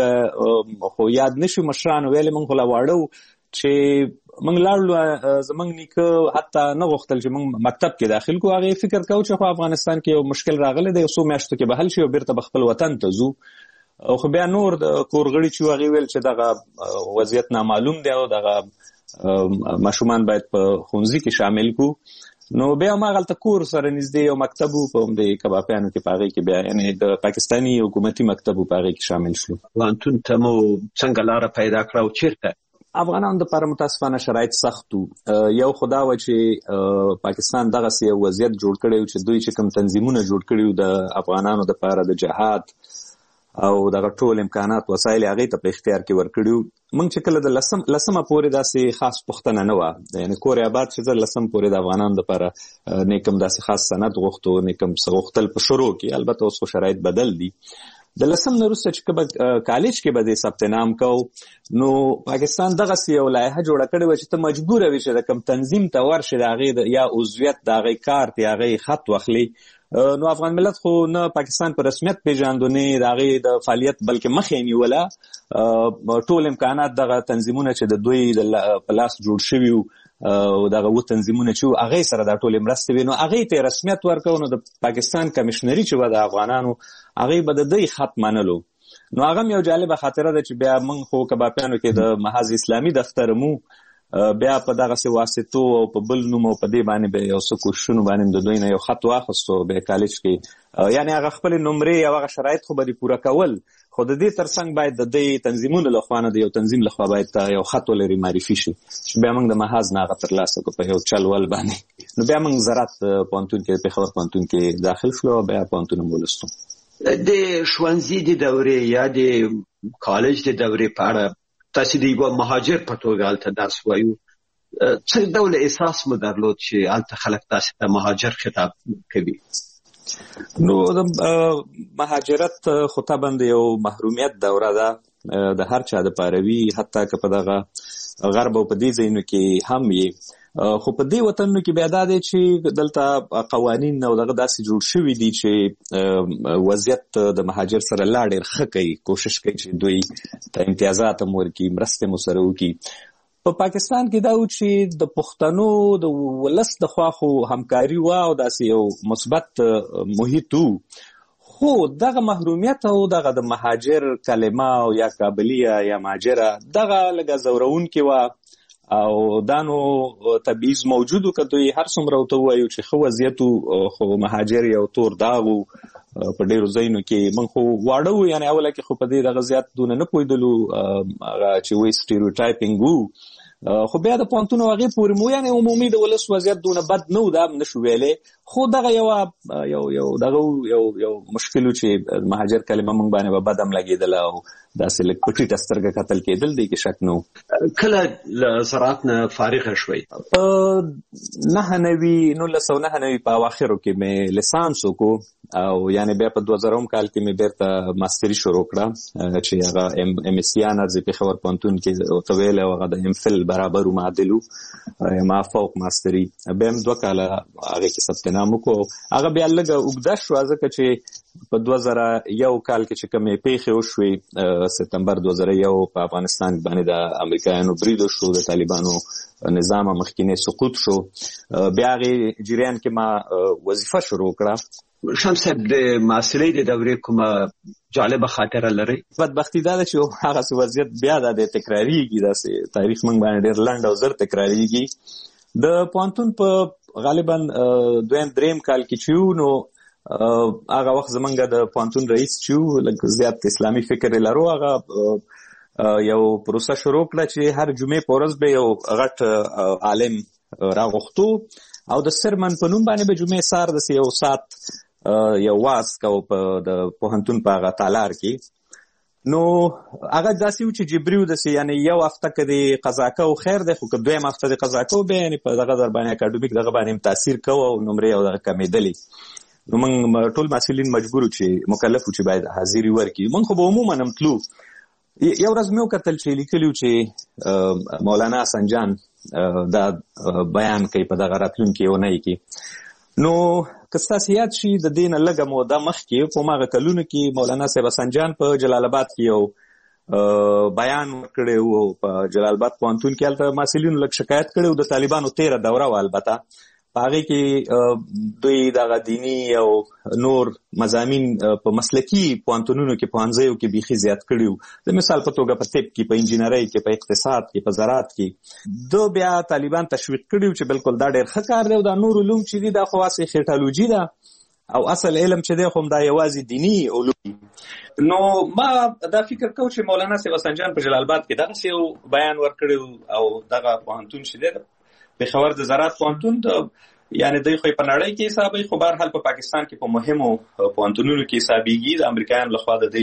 موږ خو یاد نشو مشرانو ویلې موږ خو لا واړه چې موږ لاړو، زموږ نیکه حتی نه غوښتل چې موږ مکتب کې داخل کو، هغې فکر کوو چې خو افغانستان کې یو مشکل راغلی دی، یو څو میاشتو کې به حل شي او بیرته به خپل وطن ته ځو. خو بیا نور د کور غړي چې هغې ویل چې دغه وضعیت نامعلوم دی او دغه ماشومان باید په ښوونځي کې شامل کو، نو بیا هماغلته کور سره نږدې یو مکتب و په همدې کباپیانو کې، په هغې کې بیا یعنې د پاکستاني حکومتي مکتب و په هغې کې شامل شلو. پوهنتون ته مو څنګه لاره پیدا کړه او چیرته؟ افغانانو دپاره متاسفانه شرایط سخت وو. یو خو دا وه چې پاکستان دغسې یو وضعیت جوړ کړی و چې دوی چې کوم تنظیمونه جوړ کړي وو د افغانانو دپاره د جهاد او دغه ټول امکانات وسایل هغې ته په اختیار کې ورکړي وو. موږ چې کله د لسمه پورې داسې خاص پوښتنه نه وه، یعنې کور آباد چې زه لسم پورې د افغانانو دپاره نه کوم داسې خاص سند غوښتو نه کوم څه غوښتل په شروع کې، البته اوس خو شرایط بدل دي. د لسم نه وروسته چې کله کالج کې به دې ثبت نام کو نو پاکستان دغسې یو لایحه جوړه کړې وه چې ته مجبوره وې چې د کوم تنظیم ته ورشې د هغې یا عضویت د هغې کارت یا هغې خط واخلي. نو افغان ملت خو نه پاکستان په رسمیت پیژاندو نه د هغې د فعالیت بلکې مخ یې نیوله. ټول امکانات دغه تنظیمونه چې د دوی په لاس جوړ شوي وو او دغه تنظیمونه چې وو هغې سره دا ټولې مرستې وې، نو هغې ته یې رسمیت ورکوو. نو د پاکستان کمیشنري چې وه د افغانانو هغې به د دوی خط منلو. نو هغه هم یو جالبه خاطره ده چې بیا موږ خو کباپیانو کې د محض اسلامي دفتر مو بیا په دغسې واسطو او په بل نوم او په دې باندې به یو څه کوششونو باندې د دوی نه یو خط واخیستو بیا کالج کې، یعنې هغه خپلې نمرې او هغه شرایط خو به دې پوره کول، خو د دې ترڅنګ باید د دې تنظیمونو لخوا نه د یو تنظیم لخوا باید یو خط ولري معرفي شي چې بیا موږ د محض نه هغه ترلاسه کړو په یو چل ول باندې. نو بیا موږ زراعت پوهنتون کې پېښور پوهنتون کې داخل شلو او بیا پوهنتون هم ولوستو. د ښوونځي د دورې یا د کالج د دورې په اړه تاسو د یوه مهاجر په توګه هلته درس وایو، څه ډول احساس مو درلود چې هلته خلک تاسو ته مهاجر خطاب کوي؟ نو د مهاجرت خو طبعا د یو محرومیت دوره ده د هر چا دپاره وي، حتی که په دغه غرب او په دې ځایونو کې هم یې، خو په دې وطنونو کې بیا دا دی چې دلته قوانین او دغه داسې جوړ شوي دي چې وضعیت د مهاجر سره لا ډېر ښه کوي، کوشش کوي چې دوی ته امتیازات هم ورکړي، مرستې مو سره وکړي. په پاکستان کې دا و چې د پښتنو د ولس د خوا خو همکاري وه او داسې یو مثبت محیط و، خو دغه محرومیت او دغه د مهاجر کلمه او یا کابلیه یا مهاجره دغه لږه ځورونکې وه او دا نو تبعیض موجود و که دوی هر څومره ورته ووایو چې ښه وضعیت و، خو مهاجر یو تور داغ و په ډېرو ځایونو کې. موږ خو واړه وو، یعنې اوله کې خو په دې دغه زیات دونه نه پوهېدلو، هغه چې وایي سټیریوټایپینګ وو، خو بیا د پوهنتون هغې پورې مو یعنې عمومي د ولس وضعیت دونه بد نه و، دا هم نشو ویلی، خو دغه یو دغه یو مشکل و چې مهاجر کلمه موږ باندې به بد هم لګېدله او داسې لږ په ټیټه سترګه کتل کېدل، دی کې شک نه و. کله له زراعت نه فارغه شوئ؟ په 1999 په اواخرو کې مې لسانس وکړو او یعنې بیا په 2000 کال کې مې بیرته ماستري شروع کړه چې هغه ام اس سی آنرز پېښور پوهنتون کې ورته ویلی او هغه د ام فل برابر معادلو ما فوق ماستری به هم 2 کاله هغه کې ثبت نام وکړو. هغه بیا لږ اوږده شو ځکه چې په 2001 کال کې چې کومې پیښې وشوې سپتمبر 2001 په افغانستان باندې د امریکایانو برید شو، د طالبانو نظام مخکینه سقوط شو، بیا هغه جریان کې ما وظیفه شروع کړه. شمس صاحب د معاصرې د دورې کومه جالبه خاطره لري؟ بدبختی دا ده چې هغه وضعیت بیا د تکراریږي، داسې تاریخ موږ باندې ډېر لنډ او زر تکراریږي. د پوهنتون په غالبا 2-3 کال کې چې نو هغه وخت زمونږ د پوهنتون رئیس چې لږ زیات اسلامي فکر لرو، هغه یو پروسه شروع کړه چې هر جمعې په ورځ به یو غټ عالم راغوښتو او د سرمن په نوم باندې به جمعې سهار د یو ساعت یو واعظ کو په د پوهنتون په هغه تالار کې. نو هغه داسې و چې جبریو داسې یعنی یو هفته کې د قضا کو خیر دی، خو که دویم هفته د قضا کو به یعنی په دغه در باندې اکاډمیک دغه باندې تاثیر کوو او نمرې او دغه کمېدلې. نو موږ ټول مسؤلین مجبور چې مکلف چې باید حاضری ورکړي. موږ خو به عموما هم تلو. یو ورځ مې وکتل چې لیکلي چې مولانا حسن جان دا بیان کوي په دغه راتلونکي اونۍ کې. نو که ستاسو یاد شي د دې نه لږه موده مخکې په هماغه کلونو کې مولانا صاحب حسن جان په جلال آباد کې یو بیان ورکړی و. په جلال آباد پوهنتون کې هلته محصلینو لږ شکایت کړی و د طالبانو 13 دوره و. البته په هغې کې دوی دغه دیني او نور مضامین په مسلکي پوهنتونونو کې پوهنځیو کې بیخي زیات کړي وو. د مثال په توګه په طب کې، په انجینرۍ کې، په اقتصاد کې، په زراعت کې دو بیا طالبان تشویق کړي وو چې بالکل دا ډېر ښه کار دی او دا نور علوم چې دي دا خو هسې خیټالوجي ده او اصل علم چې دی خو دا یوازې دیني علوم. نو ما دا فکر کوم چې مولانا صاحب حسن جان په جلال آباد کې دغسې یو بیان ورکړی او دغه پوهنتون چې دی پېښور د زراعت پوهنتون یعنی دوی خو په نړۍ کې حسابي، خو بهرحال په پاکستان کې په مهمو پوهنتونونو کې حسابيږي. د امریکایانو لخوا د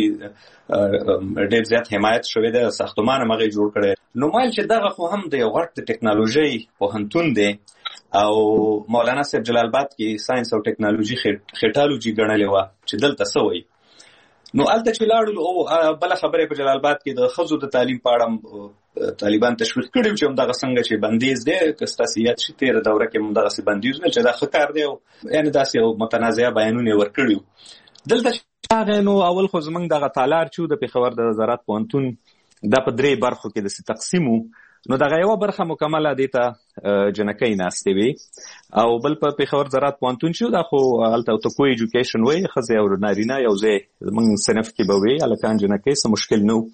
دې ډېر زیات حمایت شوی دی، ساختمان هم هغې جوړ کړی. نو مایل چې دغه خو هم د یو غټ د ټکنالوژۍ پوهنتون دی او مولانا صاحب جلال آباد کې ساينس او ټکنالوژي خیټالوجي ګڼلې وه چې دلته څه وایي. نو هلته چې لاړو او بله خبره په جلال آباد کې د ښځو د تعلیم په اړه طالبان تشویق کړي چې همدغه څنګه چې بندیز دی، که ستاسو یاد شي 13 دوره کې همدغسې بندیز دی چې دا ښه کار دی او یعنې داسې یو متنازعه بیانونه یې ورکړي وو. دلته چې راغی نو اول خو زموږ دغه تالار چې و د پېښور د زراعت پوهنتون دا په 3 برخو کې داسې تقسیم و. نو دغه یوه برخه مکمله دې ته جنکۍ ناستې وې او بل په پېښور زراعت پوهنتون چې دا خو هلته ټوکو ایجوکیشن وایي، ښځې او نارینه یو ځای زموږ صنف کې به وې، هلکان جنکۍ څه مشکل نه و.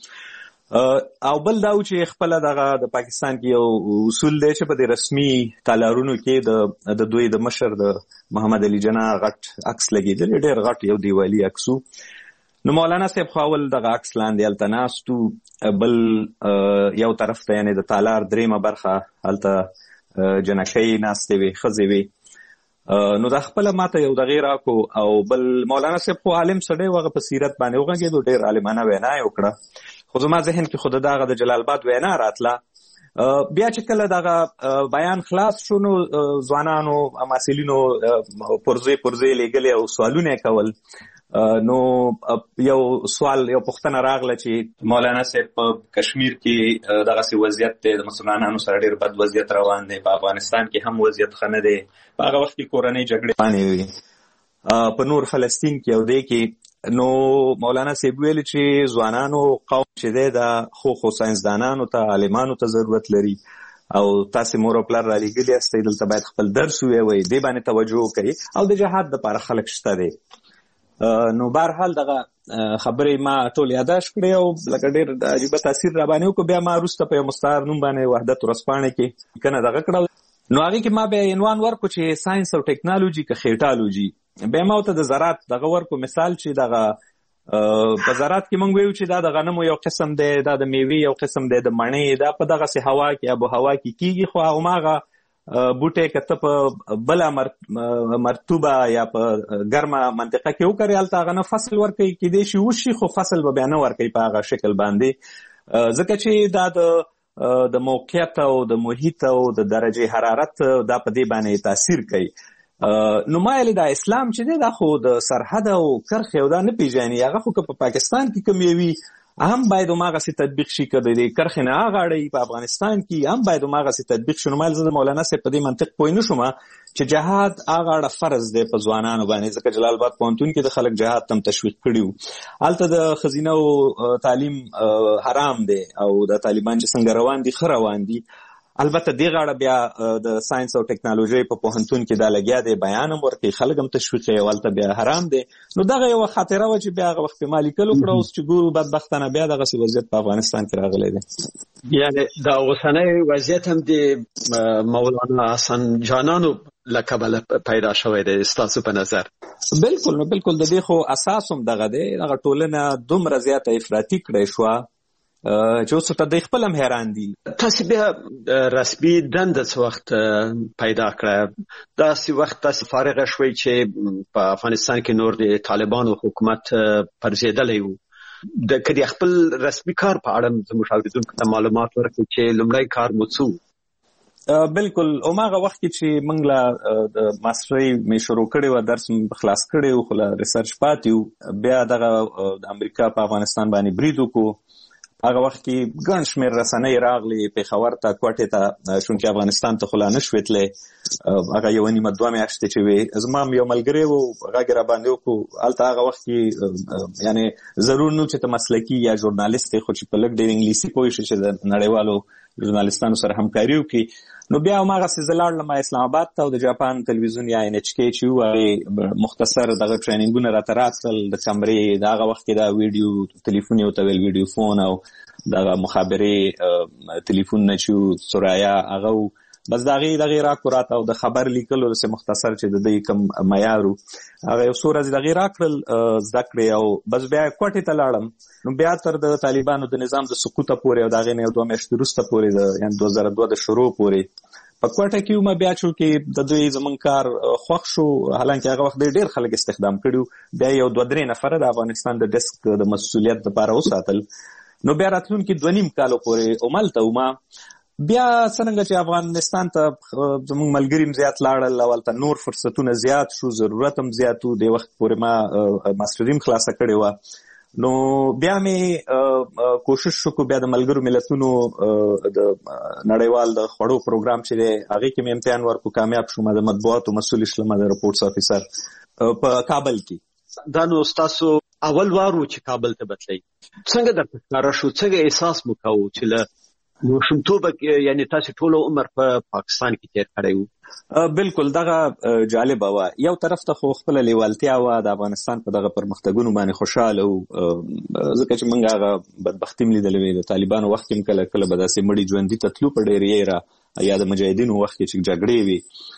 او بل دا و چې خپله دغه د پاکستان کې یو اصول دی چې په دې رسمي تالارونو کې د دوی د مشر د محمد علي جناح غټ عکس لګېدلی، ډېر غټ یو دیوالي عکس و. نو مولانا صاحب خو اول دغه عکس لاندې هلته ناست و، بل یو طرف ته یعنې د تالار 3مه برخه هلته جنکۍ ناستې وې، ښځې وې. نو دا خپله ماته یو دغې راکړو او بل مولانا صاحب خو عالم سړی و، هغه په سیرت باندې وغږېدو، ډېر عالمانه وینا یې وکړه. خو زما ذهن کې خو دغه د جلال آباد وینا راتله. بیا چې کله دغه بیان خلاص شو نو ځوانانو محصلینو پرزې لیږلې او سوالونه یې کول. نو یو سوال یو پوښتنه راغله چې مولانا صاحب په کشمیر کې دغسې وضعیت دی، د مسلمانانو سره ډېر بد وضعیت روان دی، په افغانستان کې هم وضعیت ښه نه دی، په هغه وخت کې کورنۍ جګړې روانې وي، په نور فلسطین کې او دې کې. نو مولانا صاحب ویل چې ځوانانو قوم چې دی دا خو ساینسدانانو ته عالمانو ته ضرورت لري او تاسې مور او پلار رالیږلي یاستئ، دلته باید خپل درس ووایئ، دې باندې توجه وکړئ او د جهاد دپاره خلک شته دی. نو بهرحال دغه خبرې ما ټول یاداشت کړې او لکه ډېر عجیبه تاثیر را باندې وکړو. بیا ما وروسته په یو مستعار نوم باندې وحدت ورځپاڼې کې لیکنه دغه کړه. نو هغې کې ما بیا عنوان ورکړو چې ساینس او ټکنالوژي که خیټالوژي. بیا ما ورته د زراعت دغه ورکړو مثال چې دغه په زراعت کې موږ ویو چې دا د غنمو یو قسم دی، دا د میوې یو قسم دی، د مڼې دا په دغسې هوا کې آب و هوا کې کېږي، خو هماغه بوټی که ته په بله مرطوبه یا په ګرمه منطقه کې وکرې هلته هغه نه فصل ورکوي، کیدای شي وشي خو فصل به بیا نه ورکوي په هغه شکل باندې، ځکه چې دا د موقعیت او د محیط او د درجې حرارت دا په دې باندې تاثیر کوي. نو مایل د اسلام چې دی دا خو د سرحد او کرخې او دا نه پیژني، هغه خو په پاکستان کې کوم یوي هم باید هماغه سي تطبیق شي، که د کرخې نه اغاړي په افغانستان کې هم باید هماغه سي تطبیق شي. نو مایل زه د مولانا صاحب په دې منطق پوه نه شوم چې جهاد اغاړه فرض دی په ځوانانو باندې، ځکه جلال آباد پوهنتون کې د خلک جهاد تم تشویق کړي، هلته د ښځینه او تعلیم حرام دی او د طالبان چې څنګه روان دي ښه روان دي. البته دې غاړه بیا د ساينس او ټکنالوژي په پوهنتون کې دا لګیا دی، بیان هم ورکوي، خلک هم تشویق کوي، هلته بیا حرام دی. نو دغه یوه خاطره وه چې بیا هغه وخت ما لیکل وکړه، اوس چې ګورو بدبختانه بیا دغسې وضعیت په افغانستان کې راغلی دی. یعنې دا اوسنی وضعیت هم د مولانا حسن جانانو له کبله پیدا شوی دی ستاسو په نظر؟ بلکل، نو بلکل د دې خو اساس هم دغه دی، دغه ټولنه دومره زیاته افراطي کړی شوه چې اوس ته د خپل هم حیران دي. تاسو بیا رسمي دنده څه وخت پیدا کړه؟ داسې وخت تاسو فارغه شوئ چې په افغانستان کې نور د طالبانو حکومت پرځېدلی و، د که د خپل رسمي کار په اړه زموږ اورېدونکو ته معلومات ورکړئ چې لومړی کار مو څه و؟ بلکل، هماغه وخت کې چې موږ له د ماسټرۍ مې شروع کړې وه، درس مې خلاص کړی و، خو له ریسرچ پاتې و، بیا دغه د امریکا په افغانستان باندې برید وکړو. هغه وخت کې ګڼ شمېر رسنۍ راغلي پېښور ته، کوټې ته، چونکې افغانستان ته خو لا نه شوې تللی، هغه 1.5 2 میاشتې چې وې. زما یو ملګری و، غږ یې راباندې وکړو، هلته هغه وخت کې یعنې ضرور نه چې ته مسلکي یا ژورنالست یې، خو چې په لږ ډېر انګلیسي پوه شي چې د نړیوالو ژورنالستانو سره همکاري وکړي. نو بیا هماغسې زه لاړلم اسلام آباد ته، او د جاپان تلویزیون یا NHK چې و هغې مختصر دغه ټریننګونه راته راتلل، د کمرې د هغه وخت کې دا ویډیو تلیفون یې ورته ویل، ویډیو فون او دغه مخابرې تلیفون نه چې سرایا هغه و، بس د هغې راکړو راته، او د خبر لیکلو داسې مختصر چې د دوی کوم معیار و هغه یو څو ورځې د هغې راکړل زده کړې، او بس بیا کوټې ته لاړم. نو بیا تر د طالبانو د نظام د سقوطه پورې او د هغې نه 1 2 میاشتې وروسته پورې یعنې 2002 د شروع پورې په کوټه کې وم. بیا چونکې د دوی زموږ کار خوښ شو، حالانکې هغه وخت ډېر خلک استخدام کړي، بیا یو 2 3 نفره د افغانستان د ډیسک د مسؤلیت لپاره وساتل. نو بیا راتلونکي 2.5 کالو پورې همالته وم. بیا څرنګه چې افغانستان ته زموږ ملګري هم زیات لاړل، او هلته نور فرصتونه زیات شو، ضرورت هم زیات و، دې وخت پورې ما ماسټري هم خلاصه کړې وه. نو بیا مې کوشش وکړو، بیا د ملګرو ملتونو د نړیوال د خوړو پروګرام چې دی هغې کې مې امتحان ورکړو، کامیاب شوم، د مطبوعاتو مسؤل شلم، د رپورټس افیسر په کابل کې. دا نو ستاسو اول وار و چې کابل ته بتلئ، څنګه درته ښکاره شو، څنګه احساس مو کوو چې له ماشومتوبه یعنې تاسو ټول عمر په پاکستان کې تیر کړی و؟ بلکل، دغه جالبه وه. یو طرف ته خو خپله لیوالتیا وه، د افغانستان په دغه پرمختګونو باندې خوشحاله و، ځکه چې موږ هغه بدبختي هم لیدلې وې، د طالبانو وخت کې هم کله کله به داسې مړي ژوندي ته تلو په ډېر یېره، یا د مجاهدینو وخت کې چې جګړې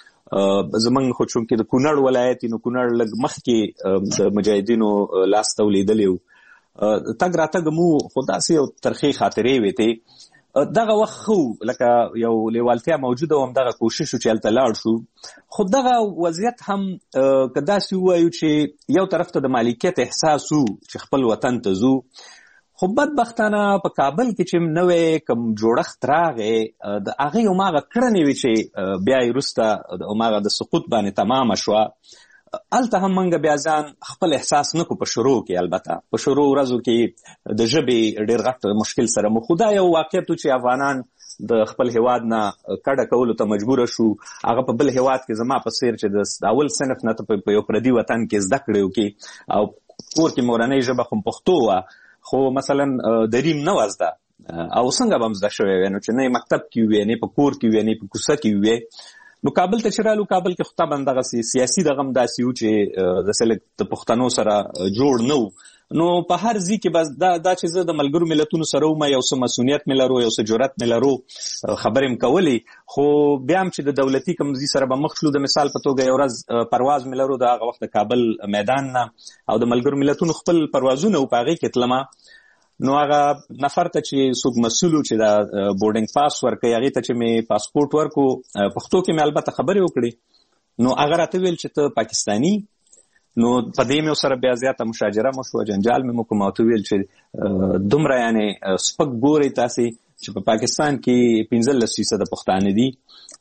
وې. زموږ خو چونکې د کونړ ولایت نو کونړ لږ مخکې د مجاهدینو لاس ته ولیدلې و، تګ راتګ مو خو داسې یو ترخې خاطرې وې ته. دغه وخت خو لکه یو لیوالتیا موجوده و، همدغه کوشش چې هلته لاړ شو، خو دغه وضعیت هم که داسې ووایو چې یو طرف ته د مالکیت احساس و چې خپل وطن ته ځو، خو بدبختانه په کابل کې چې نوی کوم جوړښت راغی، د هغې هماغه کړنې وې چې بیا یې وروسته هماغه د سقوط باندې تمامه شوه. هلته هم موږ بیا ځان خپل احساس نه کړو په شروع کې، البته په شروع ورځو کې د ژبې ډېر غټ مشکل سره مخ، خو دا یو واقعیت و چې افغانان د خپل هیواد نه کډه کولو ته مجبوره شو. هغه په بل هیواد کې زما په څېر چې د اول صنف نه ته په یو پردي وطن کې زده کړې وکړي، او کور کې مورنۍ ژبه خو پښتو وه، خو مثلا دریم نه وه زده، او څنګه به هم زده شوی وی، نو چې نه مکتب کې وی، نه په کور کې وی، نه په کوڅه کې وی. نو کابل ته چې رالو، کابل کې خو طبعا دغسې سیاسي دغه هم داسې و چې داسې لږ د پښتنو سره جوړ نه و. نو په هر ځای کې بس دا چې زه د ملګرو ملتونو سره وم، یو څه مسؤلیت مې لرو، یو څه جرأت مې لرو، خبرې مې کولې، خو بیا هم چې د دولتي کوم ځای سره به مخ شلو، د مثال په توګه یو ورځ پرواز مې لرو د هغه وخت د کابل میدان نه، او د ملګرو ملتونو خپل پروازونه و، په هغې کې تلمه. نو هغه نفر ته چې څوک مسؤل و چې دا بورډینګ پاس ورکوي، هغې ته چې مې پاسپورټ ورکو، پښتو کې مې البته خبرې وکړې، نو هغه راته ویل چې ته پاکستاني. نو په دې مې سره بیا زیاته مشاجره مو شوه، جنجال مې وکړو، ما ورته ویل چې دومره یعنې سپک ګورئ تاسې چې په پاکستان کې 15% پښتانه دي،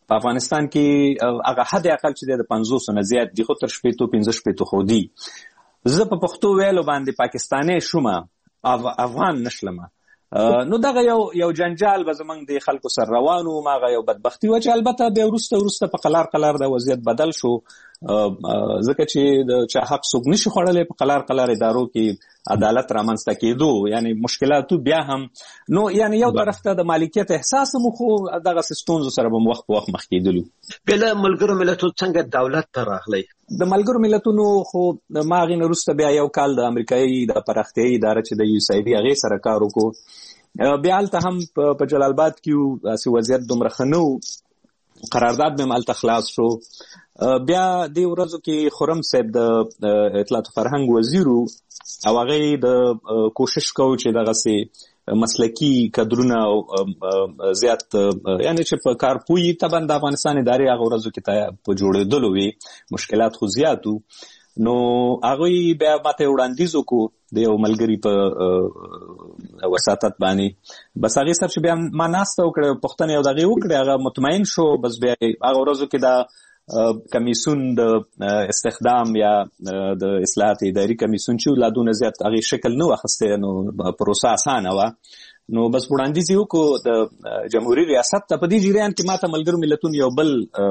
په افغانستان کې هغه حد اقل چې د 500 نه زیات دي، خو تر 15 خو دي. زه په پښتو ویلو باندې پاکستاني شوم، افغان نشلم. نو دغه یو جنجال به زمونږ د خلکو سره روانو، ماغه یو بدبختی و چې البته بیا وروسته په قلار د وضعیت بدل شو، ځکه چې د چا حق څوک نشي خوړلی. په قلار ادارو کې عدالت رامنځته کېدو، یعنی مشکلاتو بیا هم نو یعنی یو طرف ته د مالکیت احساس مو، خو دغه ستونزو سره به وخت په وخت مخ کېدلو. بل ملګرو ملتونو څنګه دولت ته راغلی؟ د ملګرو ملتونو خو د ماغې نه وروسته بیا یو کال د امریکایي د پراختیایي اداره چې د USAID هغې سره کار وکړو. بیا هلته هم په جلال آباد کې داسې وضعیت دومره ښه نه و، قرارداد به هم هلته خلاص شو. بیا دې ورځو کې خرم صاحب د اطلاعات او فرهنګ وزیر او هغې د کوشش کوو چې دغسې مسلکي کدرونه او زیات یعنی چې په کار پوهي طبعا د افغانستان ادارې هغه ورځو کې په جوړېدلو وي، مشکلات خو زیات وو. نو هغوی بیا ماته وړاندیز وکړو د یو ملګري په وساطت باندې، بس هغې سره چې بیا ما ناسته وکړه، پوښتنې یو د هغې وکړې، هغه مطمئن شو. بس بیا هغه ورځو کې دا کمیسیون د استخدام یا د اصلاحات اداري کمیسیون چې لا دونه زیات هغې شکل نه و اخیستی، نو پروسه اسانه وه. نو بس وړاندیز یې وکړو د جمهوري ریاست ته. په دې جریان کې ماته ملګرو ملتونو یو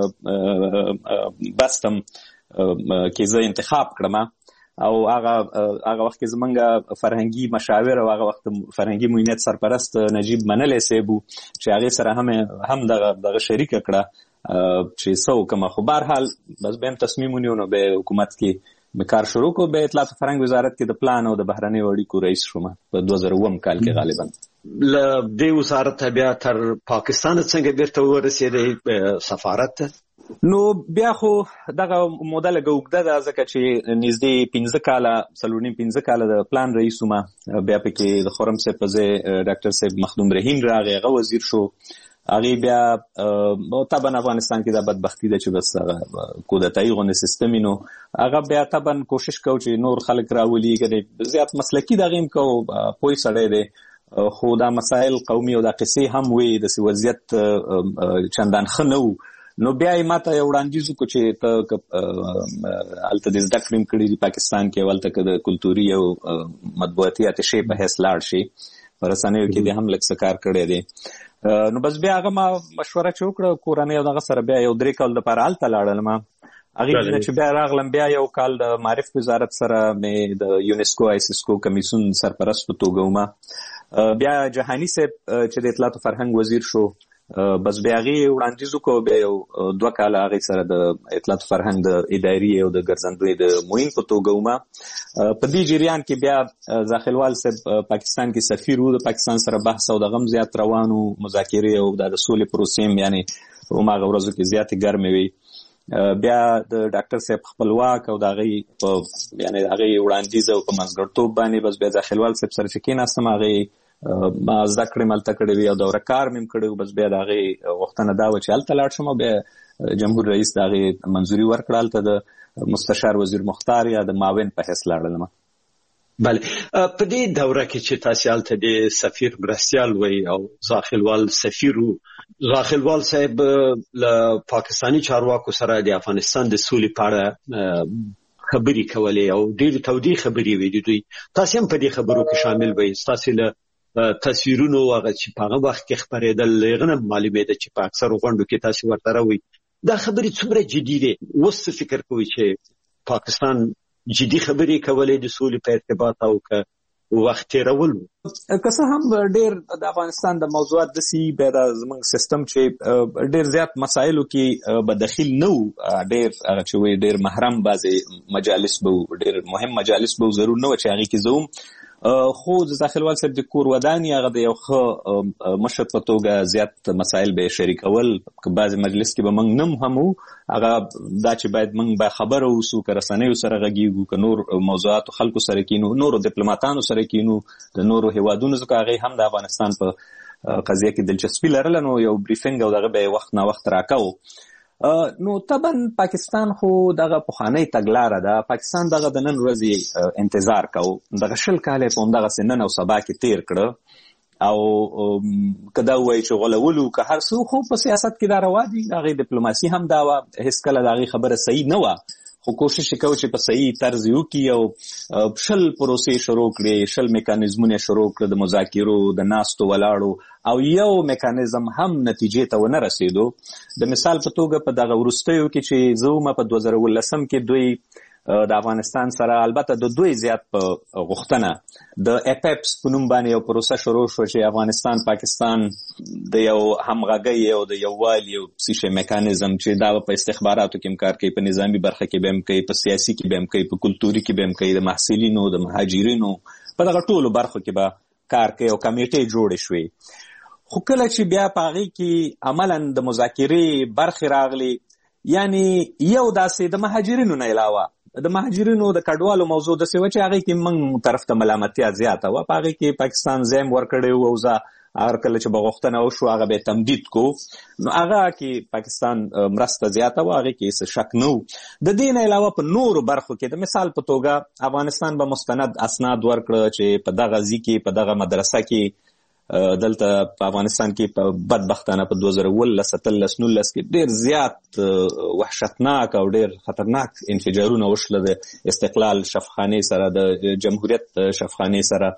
بل بست هم کې زه انتخاب کړم، او هغه وخت کې زمونږ فرهنګي مشاور او هغه وخت فرهنګي معینت سرپرست نجیب منلی صاحب چې هغې سره هم دغه شریکه کړه چې څه وکړم. خو بهرحال بس بیا هم تصمیم ونیو، نو بیا حکومت کې به کار شروع کړو. بیا اطلاعات فرهنګ وزارت کې د پلان او د بهرنیو اړیکو رئیس شوم په 2009 کال کې غالبا. له دې وزارت بیا تر پاکستان څنګه بیرته ورسېدی سفارت ته؟ نو بیا خو دغه موده لږه اوږده ده، ځکه چې نږدې 15 کاله د پلان رئیس وم. بیا پکې د خرم صاحب په ځای ډاکټر صاحب مخدوم رحیم راغی، هغه وزیر شو. هغې بیا طبعا افغانستان کې دا بدبختي ده چې بس هغه کودتایي غوندې سیستم وي، نو هغه بیا طبعا کوشش کوو چې نور خلک راولي، که زیات مسلکي دغې هم کوو، پوه سړی دی. خو دا مسایل قومي او دا قصې هم وي، داسې وضعیت چندان ښه نه و. نو بیا یې ماته یو وړاندیز وکړو چې ته هلته د زده کړې هم کړي دي پاکستان کې، او هلته که د کلتوري او مطبوعاتي اتشې په حیث لاړ شي، په رسنیو کې دې هم لږ څه کار کړی دی. نو بس بیا هغه ما مشوره چې وکړه کورنۍ او دغه سره، بیا یو 3 کال دپاره هلته لاړلم. هغې نه چې بیا راغلم، بیا یو کال د معارف وزارت سره مې د یونسکو ISISCO کمیسیون سرپرست په توګه وم. بیا جهاني صاحب چې د اطلاعات فرهنګ وزیر شو، بس بیا هغې وړاندیز وکړو، بیا یو 2 کاله هغې سره د اطلاعات فرهنګ د اداري او د ګرځندوی د معین په توګه وم. په دې جریان کې بیا زاخلوال صاحب پاکستان کې سفیر و، د پاکستان سره بحث او دغه هم زیات روان و، مذاکرې او د سولې پروسې هم یعنې هماغه ورځو کې زیاتې ګرمې وي. بیا د ډاکټر صاحب خپلواک او د هغې په یعنې هغې وړاندیز او په منځګړتوب باندې بس بیا زاخلوال صاحب سره چې کېناستم، هغې ما زده کړې ملته کړې وي او دوره کار مې هم کړی و. بس بیا د هغې غوښتنه دا وه چې هلته لاړ شم، او بیا جمهور رئیس د هغې منظوري ورکړه. هلته د مستشار وزیر مختار یا د معاون په حیث لاړلم. بله، په دې دوره کې چې تاسې هلته د سفیر مرستیال وی او زاخلوال سفیر و، زاخلوال صاحب له پاکستاني چارواکو سره د افغانستان د سولې په اړه خبرې کولې او ډېرې تودې خبرې وې د دوی. تاسې هم په دې خبرو کې شامل وئ. ستاسې له تصویرونو هغه چې په هغه وخت کې خپرېدل هغه نه معلومېده چې په اکثرو غونډو کې تاسې ورته راوئ. دا خبرې څومره جدي دي؟ اوس څه فکر کوئ چې پاکستان جدي خبرې کولې د سولې په ارتباط او که وخت تېرول و؟ که څه هم ډېر د افغانستان د موضوعات داسې بیا د زموږ سیستم چې ډېر زیات مسایلو کې به دخیل نه و، ډېر هغه چې وایي ډېر محرم بعضې مجالس به و، ډېر مهم مجالس به و، ضرور نه و چې هغې کې زه وم. خو د زاخلوال صاحب د کور ودانې هغه د یو ښه مشر په توګه زیات مسایل به یې شریکول. که بعضې مجلس کې به موږ نه هم وو، هغه دا چې باید موږ به خبره اوسو، که رسنیو سره غږیږو، که نور موضوعاتو خلکو سره کینو، نورو ډیپلوماتانو سره کینو، د نورو هیوادونو، ځکه هغې هم د افغانستان په قضیه کې دلچسپي لرله، نو یو بریفنګ او دغه به یې وخت نا وخت راکوو. نو طبعا پاکستان خو دغه پخوانی تګلاره ده. پاکستان دغه د نن ورځې انتظار کوو، دغه 20 کاله په همدغسې نن او سبا کې تیر کړه، او کدا وای چې غلولو که هر څه خو په سیاست کې دا روا دي هغه ډیپلوماسي هم دا هیڅ کله دا خبره صحیح نه و خو کوشش وکاو چې په صحیح طرز وکړي او شل پروسې شروع کړي شل میکانیزمونه شروع کړي د مذاکرو د ناستو ولاړو او یو میکانیزم هم نتیجې ته ونه رسیدو د مثال په توګه په دغه وروستیو کې چې زوم په 2019 کې دوی د افغانستان سره البته د دوی زیات په غوښتنه د اپیپس په نوم باندې یو پروسه شروع شو چې افغانستان پاکستان د یو همغږي او د یووالي یو سیسه میکانیزم چې دا په استخباراتو کې کار کوي په نظامی برخه کې به هم کوي په سیاسي کې به هم کوي په کلتوري کې به هم کوي د محصلینو د مهاجرینو په دغه ټولو برخو کې به کار کوي او کمیټې جوړې شوې خو کله چې بیا په هغې کې عملا د مذاکرې برخې راغلي یعنی یو داسې د مهاجرینو نه علاوه د مهاجرینو د کډوالو موضوع د سوي چې هغه کې موږ طرف ته ملامتیا زیاته و په هغه کې پاکستان زم ورکړی او ځا هر کله چې بغوښتنه وشو هغه به تمدید کو نو هغه کې پاکستان مرسته زیاته و هغه کې څه شک نو د دې نه علاوه په نورو برخو کې د مثال په توګه افغانستان به مستند اسناد ورکړه چې په دغه ځکه په دغه مدرسه کې دلته په افغانستان کې په بدبختانه په 2019 کې ډیر زیات وحشتناک او ډیر خطرناک انفجارونه وشول د استقلال شفخانه سره د جمهوریت شفخانه سره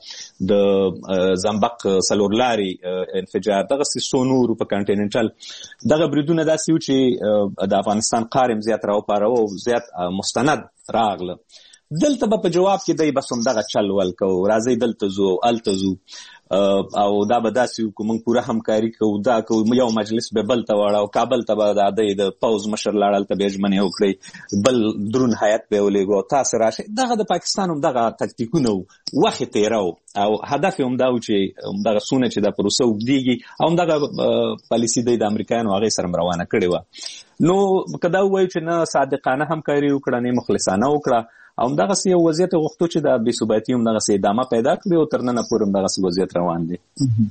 د زنبق سلورلاري انفجار دغه سونور په کانټیننټل دغه بریدونه داسې و چې د افغانستان قارم زیات راوپاره او زیات مستند راغله دلته په جواب کې دای بسوم دغه چل ولکو راځي دلته زو التزو او دا به داسې کوم پوره همکاري کوو دا کوم یو مجلس به بل ته واړه او کابل ته به د پوز مشر لاړل ته به ژمنه وکړي بل درون هیات به ولېګو تاسو راشي دغه د پاکستان هم دغه تکتیکونه وخت تیرو او هدف هم دا و چې دغه سونه چې د پروسه وګديږي او دغه پالیسی د امریکایانو هغه سره روانه کړي و نو کدا وایي چې نه صادقانه همکاري وکړه نه مخلصانه وکړه او دغه سی وضعیت غوښتو چې د بې ثباتي هم دغه سی ادامه پیدا کړي او تر نن پورې دغه سی وضعیت روان دي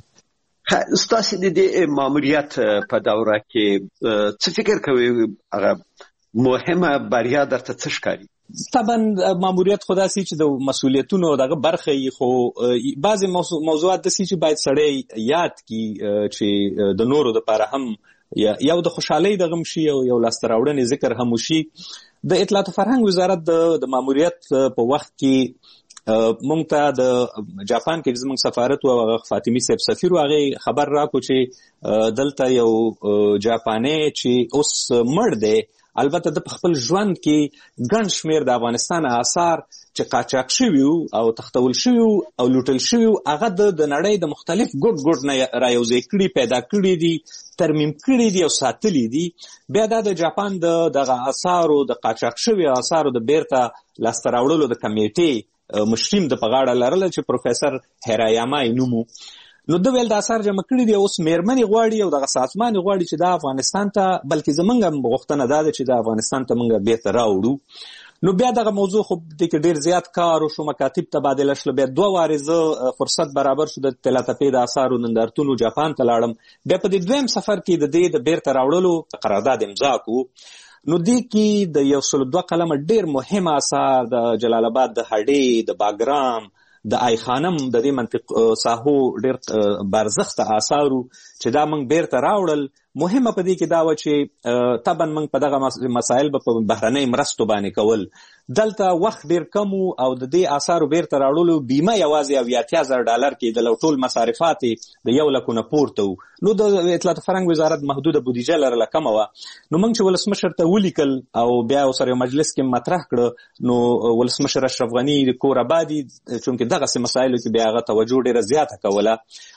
ستاسو د ماموریت په دوره کې څه فکر کوي هغه مهمه بریا درته څه ښکاري طبعا ماموریت خدا سي چې د مسولیتونو دغه برخه خو بعضی موضوعات د سي چې باید سړی یاد کی چې د نورو لپاره هم یو د خوشحالي د غم شي او یو لاستراوړنې ذکر هم شي د اطلاعات او فرهنګ وزارت د ماموریت په وخت کې مونږ ته د جاپان کې زموږ سفارت او فاطمی صاحب سفیر هغه خبر راکو چې دلته یو جاپانی چې اوس مړ دی البته د خپل ژوند کې ګڼ شمیر د افغانستان آثار چې قاچاق شوي او تختول شوي او لوټل شوي هغه د نړۍ د مختلف ګډ نه رايوځي کړي پیدا کړي دي ترمیم کړي دي او ساتلي دي بیا د جاپان دغه آثارو د قاچاق شوي آثارو د بیرته لاستراوړلو د کمیټې مشریم د پغاړه لرل چې پروفیسور هیرایاما نومو نو د ویل د اثر جمع کړي دي اوس میرمنې غواړي او دغه سازمان غواړي چې د افغانستان ته بلکې زمونږ غوښتنه ده چې د افغانستان ته مونږ بیرته راوړو نو بیا دغه موضوع خو د ډیر زیات کار او شو مکاتب تبادله شول بیا دوه وارزه فرصت برابر شو د تلاتپې د اثارو نندارتونو جاپان ته لاړم بیا په دې دویم سفر کې د دې د بیرته راوړلو قرارداد امضا کو نو دې کې د 102 قلمه ډیر مهم اثار د جلال آباد د هډې د باګرام د آی خانم د دې منطق ساحو ډیر برزخت آثارو چې دا موږ بیرته راوړل مهمه په دې کې دا و چې طبعا موږ په دغه مسایل په بهرنۍ مرستو باندې کول دلته وخت ډیر کم او د دې آثارو بیرته راوړلو بیمه یوازې $80,000 کې د ټول مصارفات د 1 لک نه پورته نو د اطلاعات فرهنګ وزارت محدوده بودیجه لرله کم و نو موږ چې ولسمشر ته ولیکل او بیا سره مجلس کې مطرح کړ نو ولسمشر اشرف غنی د کور آبادی چې دغه مسایلو کې بیا هغه توجه ډیره زیاته کوله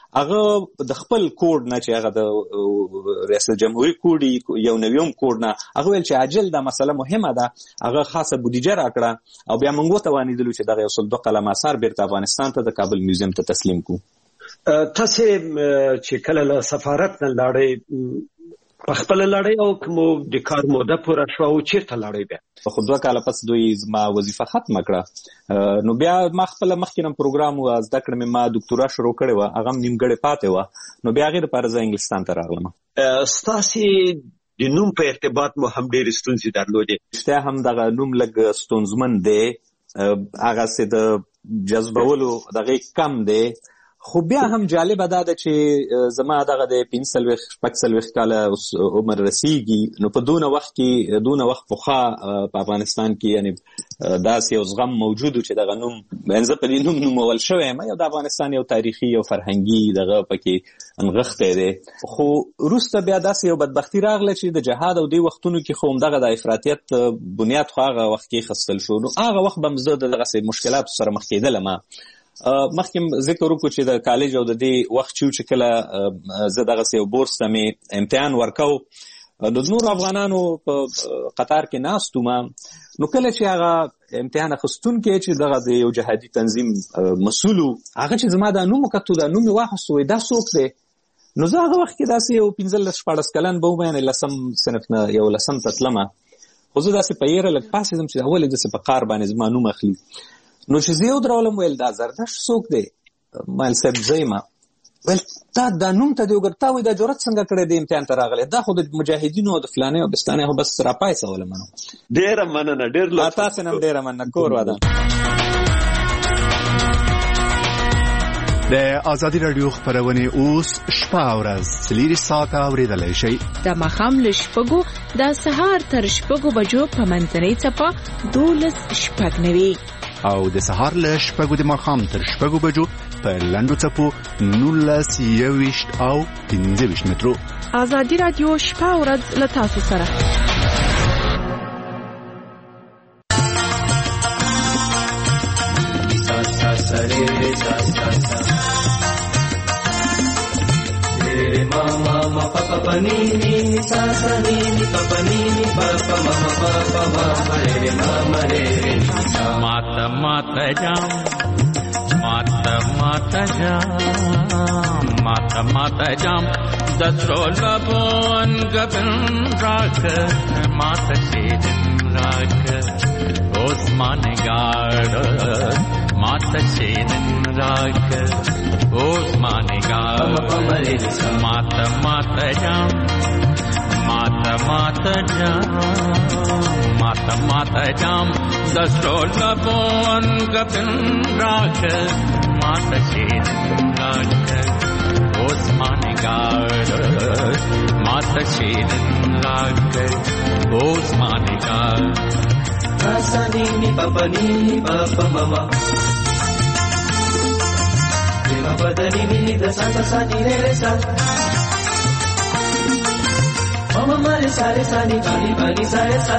هغه د خپل کوډ نه چې هغه د ریاست جمهوریت کوډ یو نویم کوډ نه هغه ویل چې عاجل دا مسله مهمه ده هغه خاصه بودیجه راکړه او بیا موږ ته وانیدلو چې دغه 102 قلم اثار بیرته افغانستان ته د کابل میوزیم ته تسلیم کو تاسو چې کله له سفارت نه لاړې په خپل لړۍ او کوم د کار موده پوره شو او چیرته لړۍ بیا خو 2 کاله پس دوی ما وظیفه ختم کړه نو بیا ما خپل مخکینم پروګرام و زده کړم ما ډاکټورا شروع کړې و هغه نیمګړې پاتې و نو بیا غیر پر ځای انګلستان ته راغلم ستاسو د نوم په ارتباط مو هم ډېر ستونزې درلودې شته هم دغه نوم لګ ستونزمن دی هغه څه د جذبولو دغه کم دی خو بیا هم جالبه ده چې زما دغه د 45 کاله عمر رسیږي، نو په دونه وخت پخوا په افغانستان کې یعنی داسې یو زغم موجود چې دغه نوم زه په دې نوم نومول شوی یم، یو د افغانستان یو تاریخي او فرهنګي دغه پکې انغښتی دی. خو وروسته بیا داسې یو بدبختي راغله چې د جهاد او دې وختونو کې خو همدغه د افراطیت بنیاد خو هغه وخت کې ایښودل شو، نو هغه وخت به هم زه دغسې مشکلاتو سره مخ کېدلم. مخکې ذکر وکړو چې د کالج او د دې وخت چې کله زه دغسې یو بورس ته مې امتحان ورکو، د نورو افغانانو په قطار کې ناست وم، نو کله چې هغه امتحان اخیستونکی چې دغه د یو جهادي تنظیم مسؤل و، هغه چې زما دا نوم وکتو، دا نوم مې واخیستو، دا څوک دی؟ نو زه هغه وخت کې داسې یو 15-14 کلن به وم، یعنې 10م صنف نه 11م ته تلمه، خو زه داسې په یېره لږ پاڅېدم چې ولې داسې په قار باندې زما نوم اخلي. نو چې زه یې ودرولم ویل دا زردشت څوک دی؟ مایل صاحب زه یم. ویل دا نوم ته دې وګوره، تا وایي دا جرأت څنګه کړی دی امتحان ته راغلی؟ دا خو د مجاهدینو او د فلانې او بستانې خو بس راپایڅولم. ډېره مننه، ډېر لطف. تاسې نه هم ډېره مننه، کور ودان. د ازادي راډیو خبرونه اوس شپه او ورځ 4 ساعته اوریدلای شئ. د ماښام له 6 د سهار تر 6 بجو په منځنۍ څپه 12:09 او د سهار له 6 د ماښام تر 6 بجو په لنډو څپو 19:20 او 15 مترو. ازادي راډیو شپه او ورځ له تاسو سره. Mama papa panini sa sa ni panini papa mama papa mama re mama re mata mata jam mata mata jam mata mata jam dasrola bon gabin rak mata shedin rak osman gard mata shedin rak osman gard mata mata jam mata mata jam mata mata jam dasrola bon gabin rak mata shedin rak osman gard mata shedin rak osman gard Asani ni papa mama Prima padani ni da sa ni re sa Mama mare sa ni bani sa sa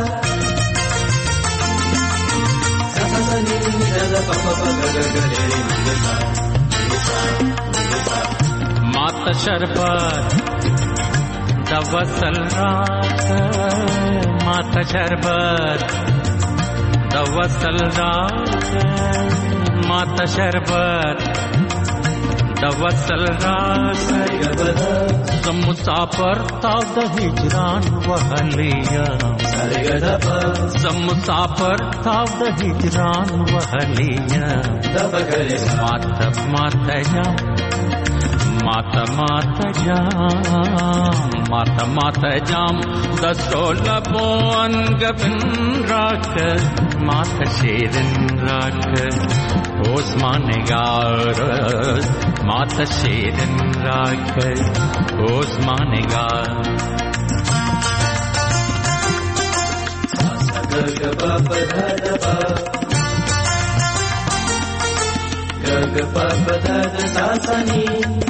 Sa ni da papa ga re ni sa Mata sharbat dawasal raat Mata sharbat dawasal raat Mata sharbat dawasal raat Zam musafir taab da hijran wahaliya Zam musafir taab da hijran wahaliya Mata mata jam mata mata jam mata mata jam dasrola bon gabin rak mata shedin rak osman gard mata shedin rak osman gard Gagapa padada Gagapa padada sasani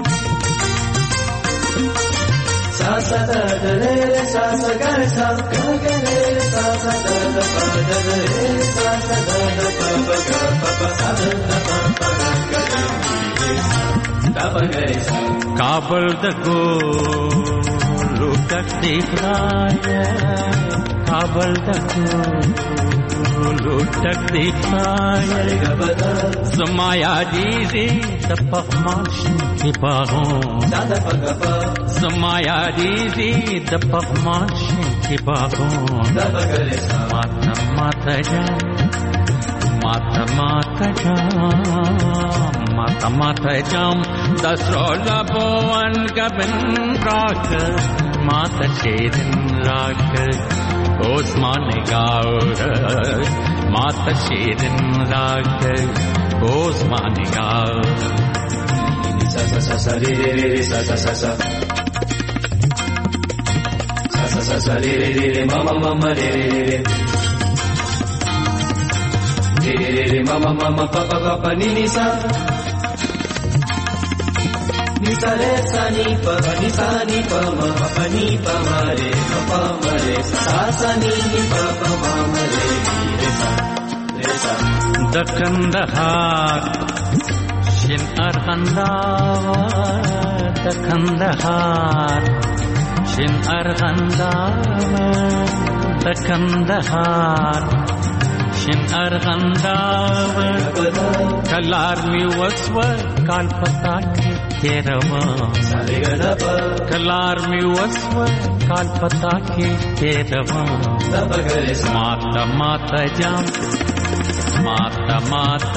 Sasa da re sasa ga sa ga re sasa da pa da re sasa da pa pa ga pa pa sa da pa pa ga da pa ga re sa Kabul da go lutak dikhaya Kabul da go lutak dikhaya Zamaya dizi tapmash ki bagon da pa ga pa Zamaya dizi tapmash ki bagon mata mata jam mata mata jam mata mata jam dasrola bon gabin rak mata shedin rak osman gard mata shedin rak osman gard sa sa sa sa re re re sa sa sa sa sa sa sa sa re re re ma ma ma ma re re re re re re ma ma ma ma pa pa pa pa ni ni sa ni sa re sa ni pa ma pa ni pa ma re pa ma re sa sa ni pa pa ma ma re re sa re sa د کندهار شین ارغنداور د کندهار شین ارغنداور د کندهار شین ارغنداور کلار می وسو کال پتا کې تیروا کلار می وسو کال پتا کې تیروا ماتا ماتا جام माता माता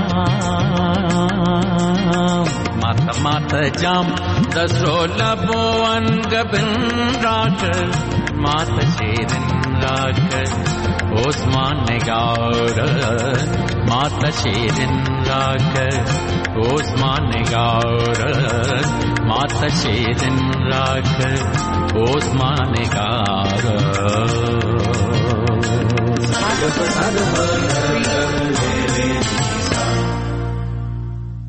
जाम माता माता जाम दसो लबोवन गबिन राकर माता शेरन राकर ओस्मान निगार माता शेरन राकर ओस्मान निगार माता शेरन राकर ओस्मान निगार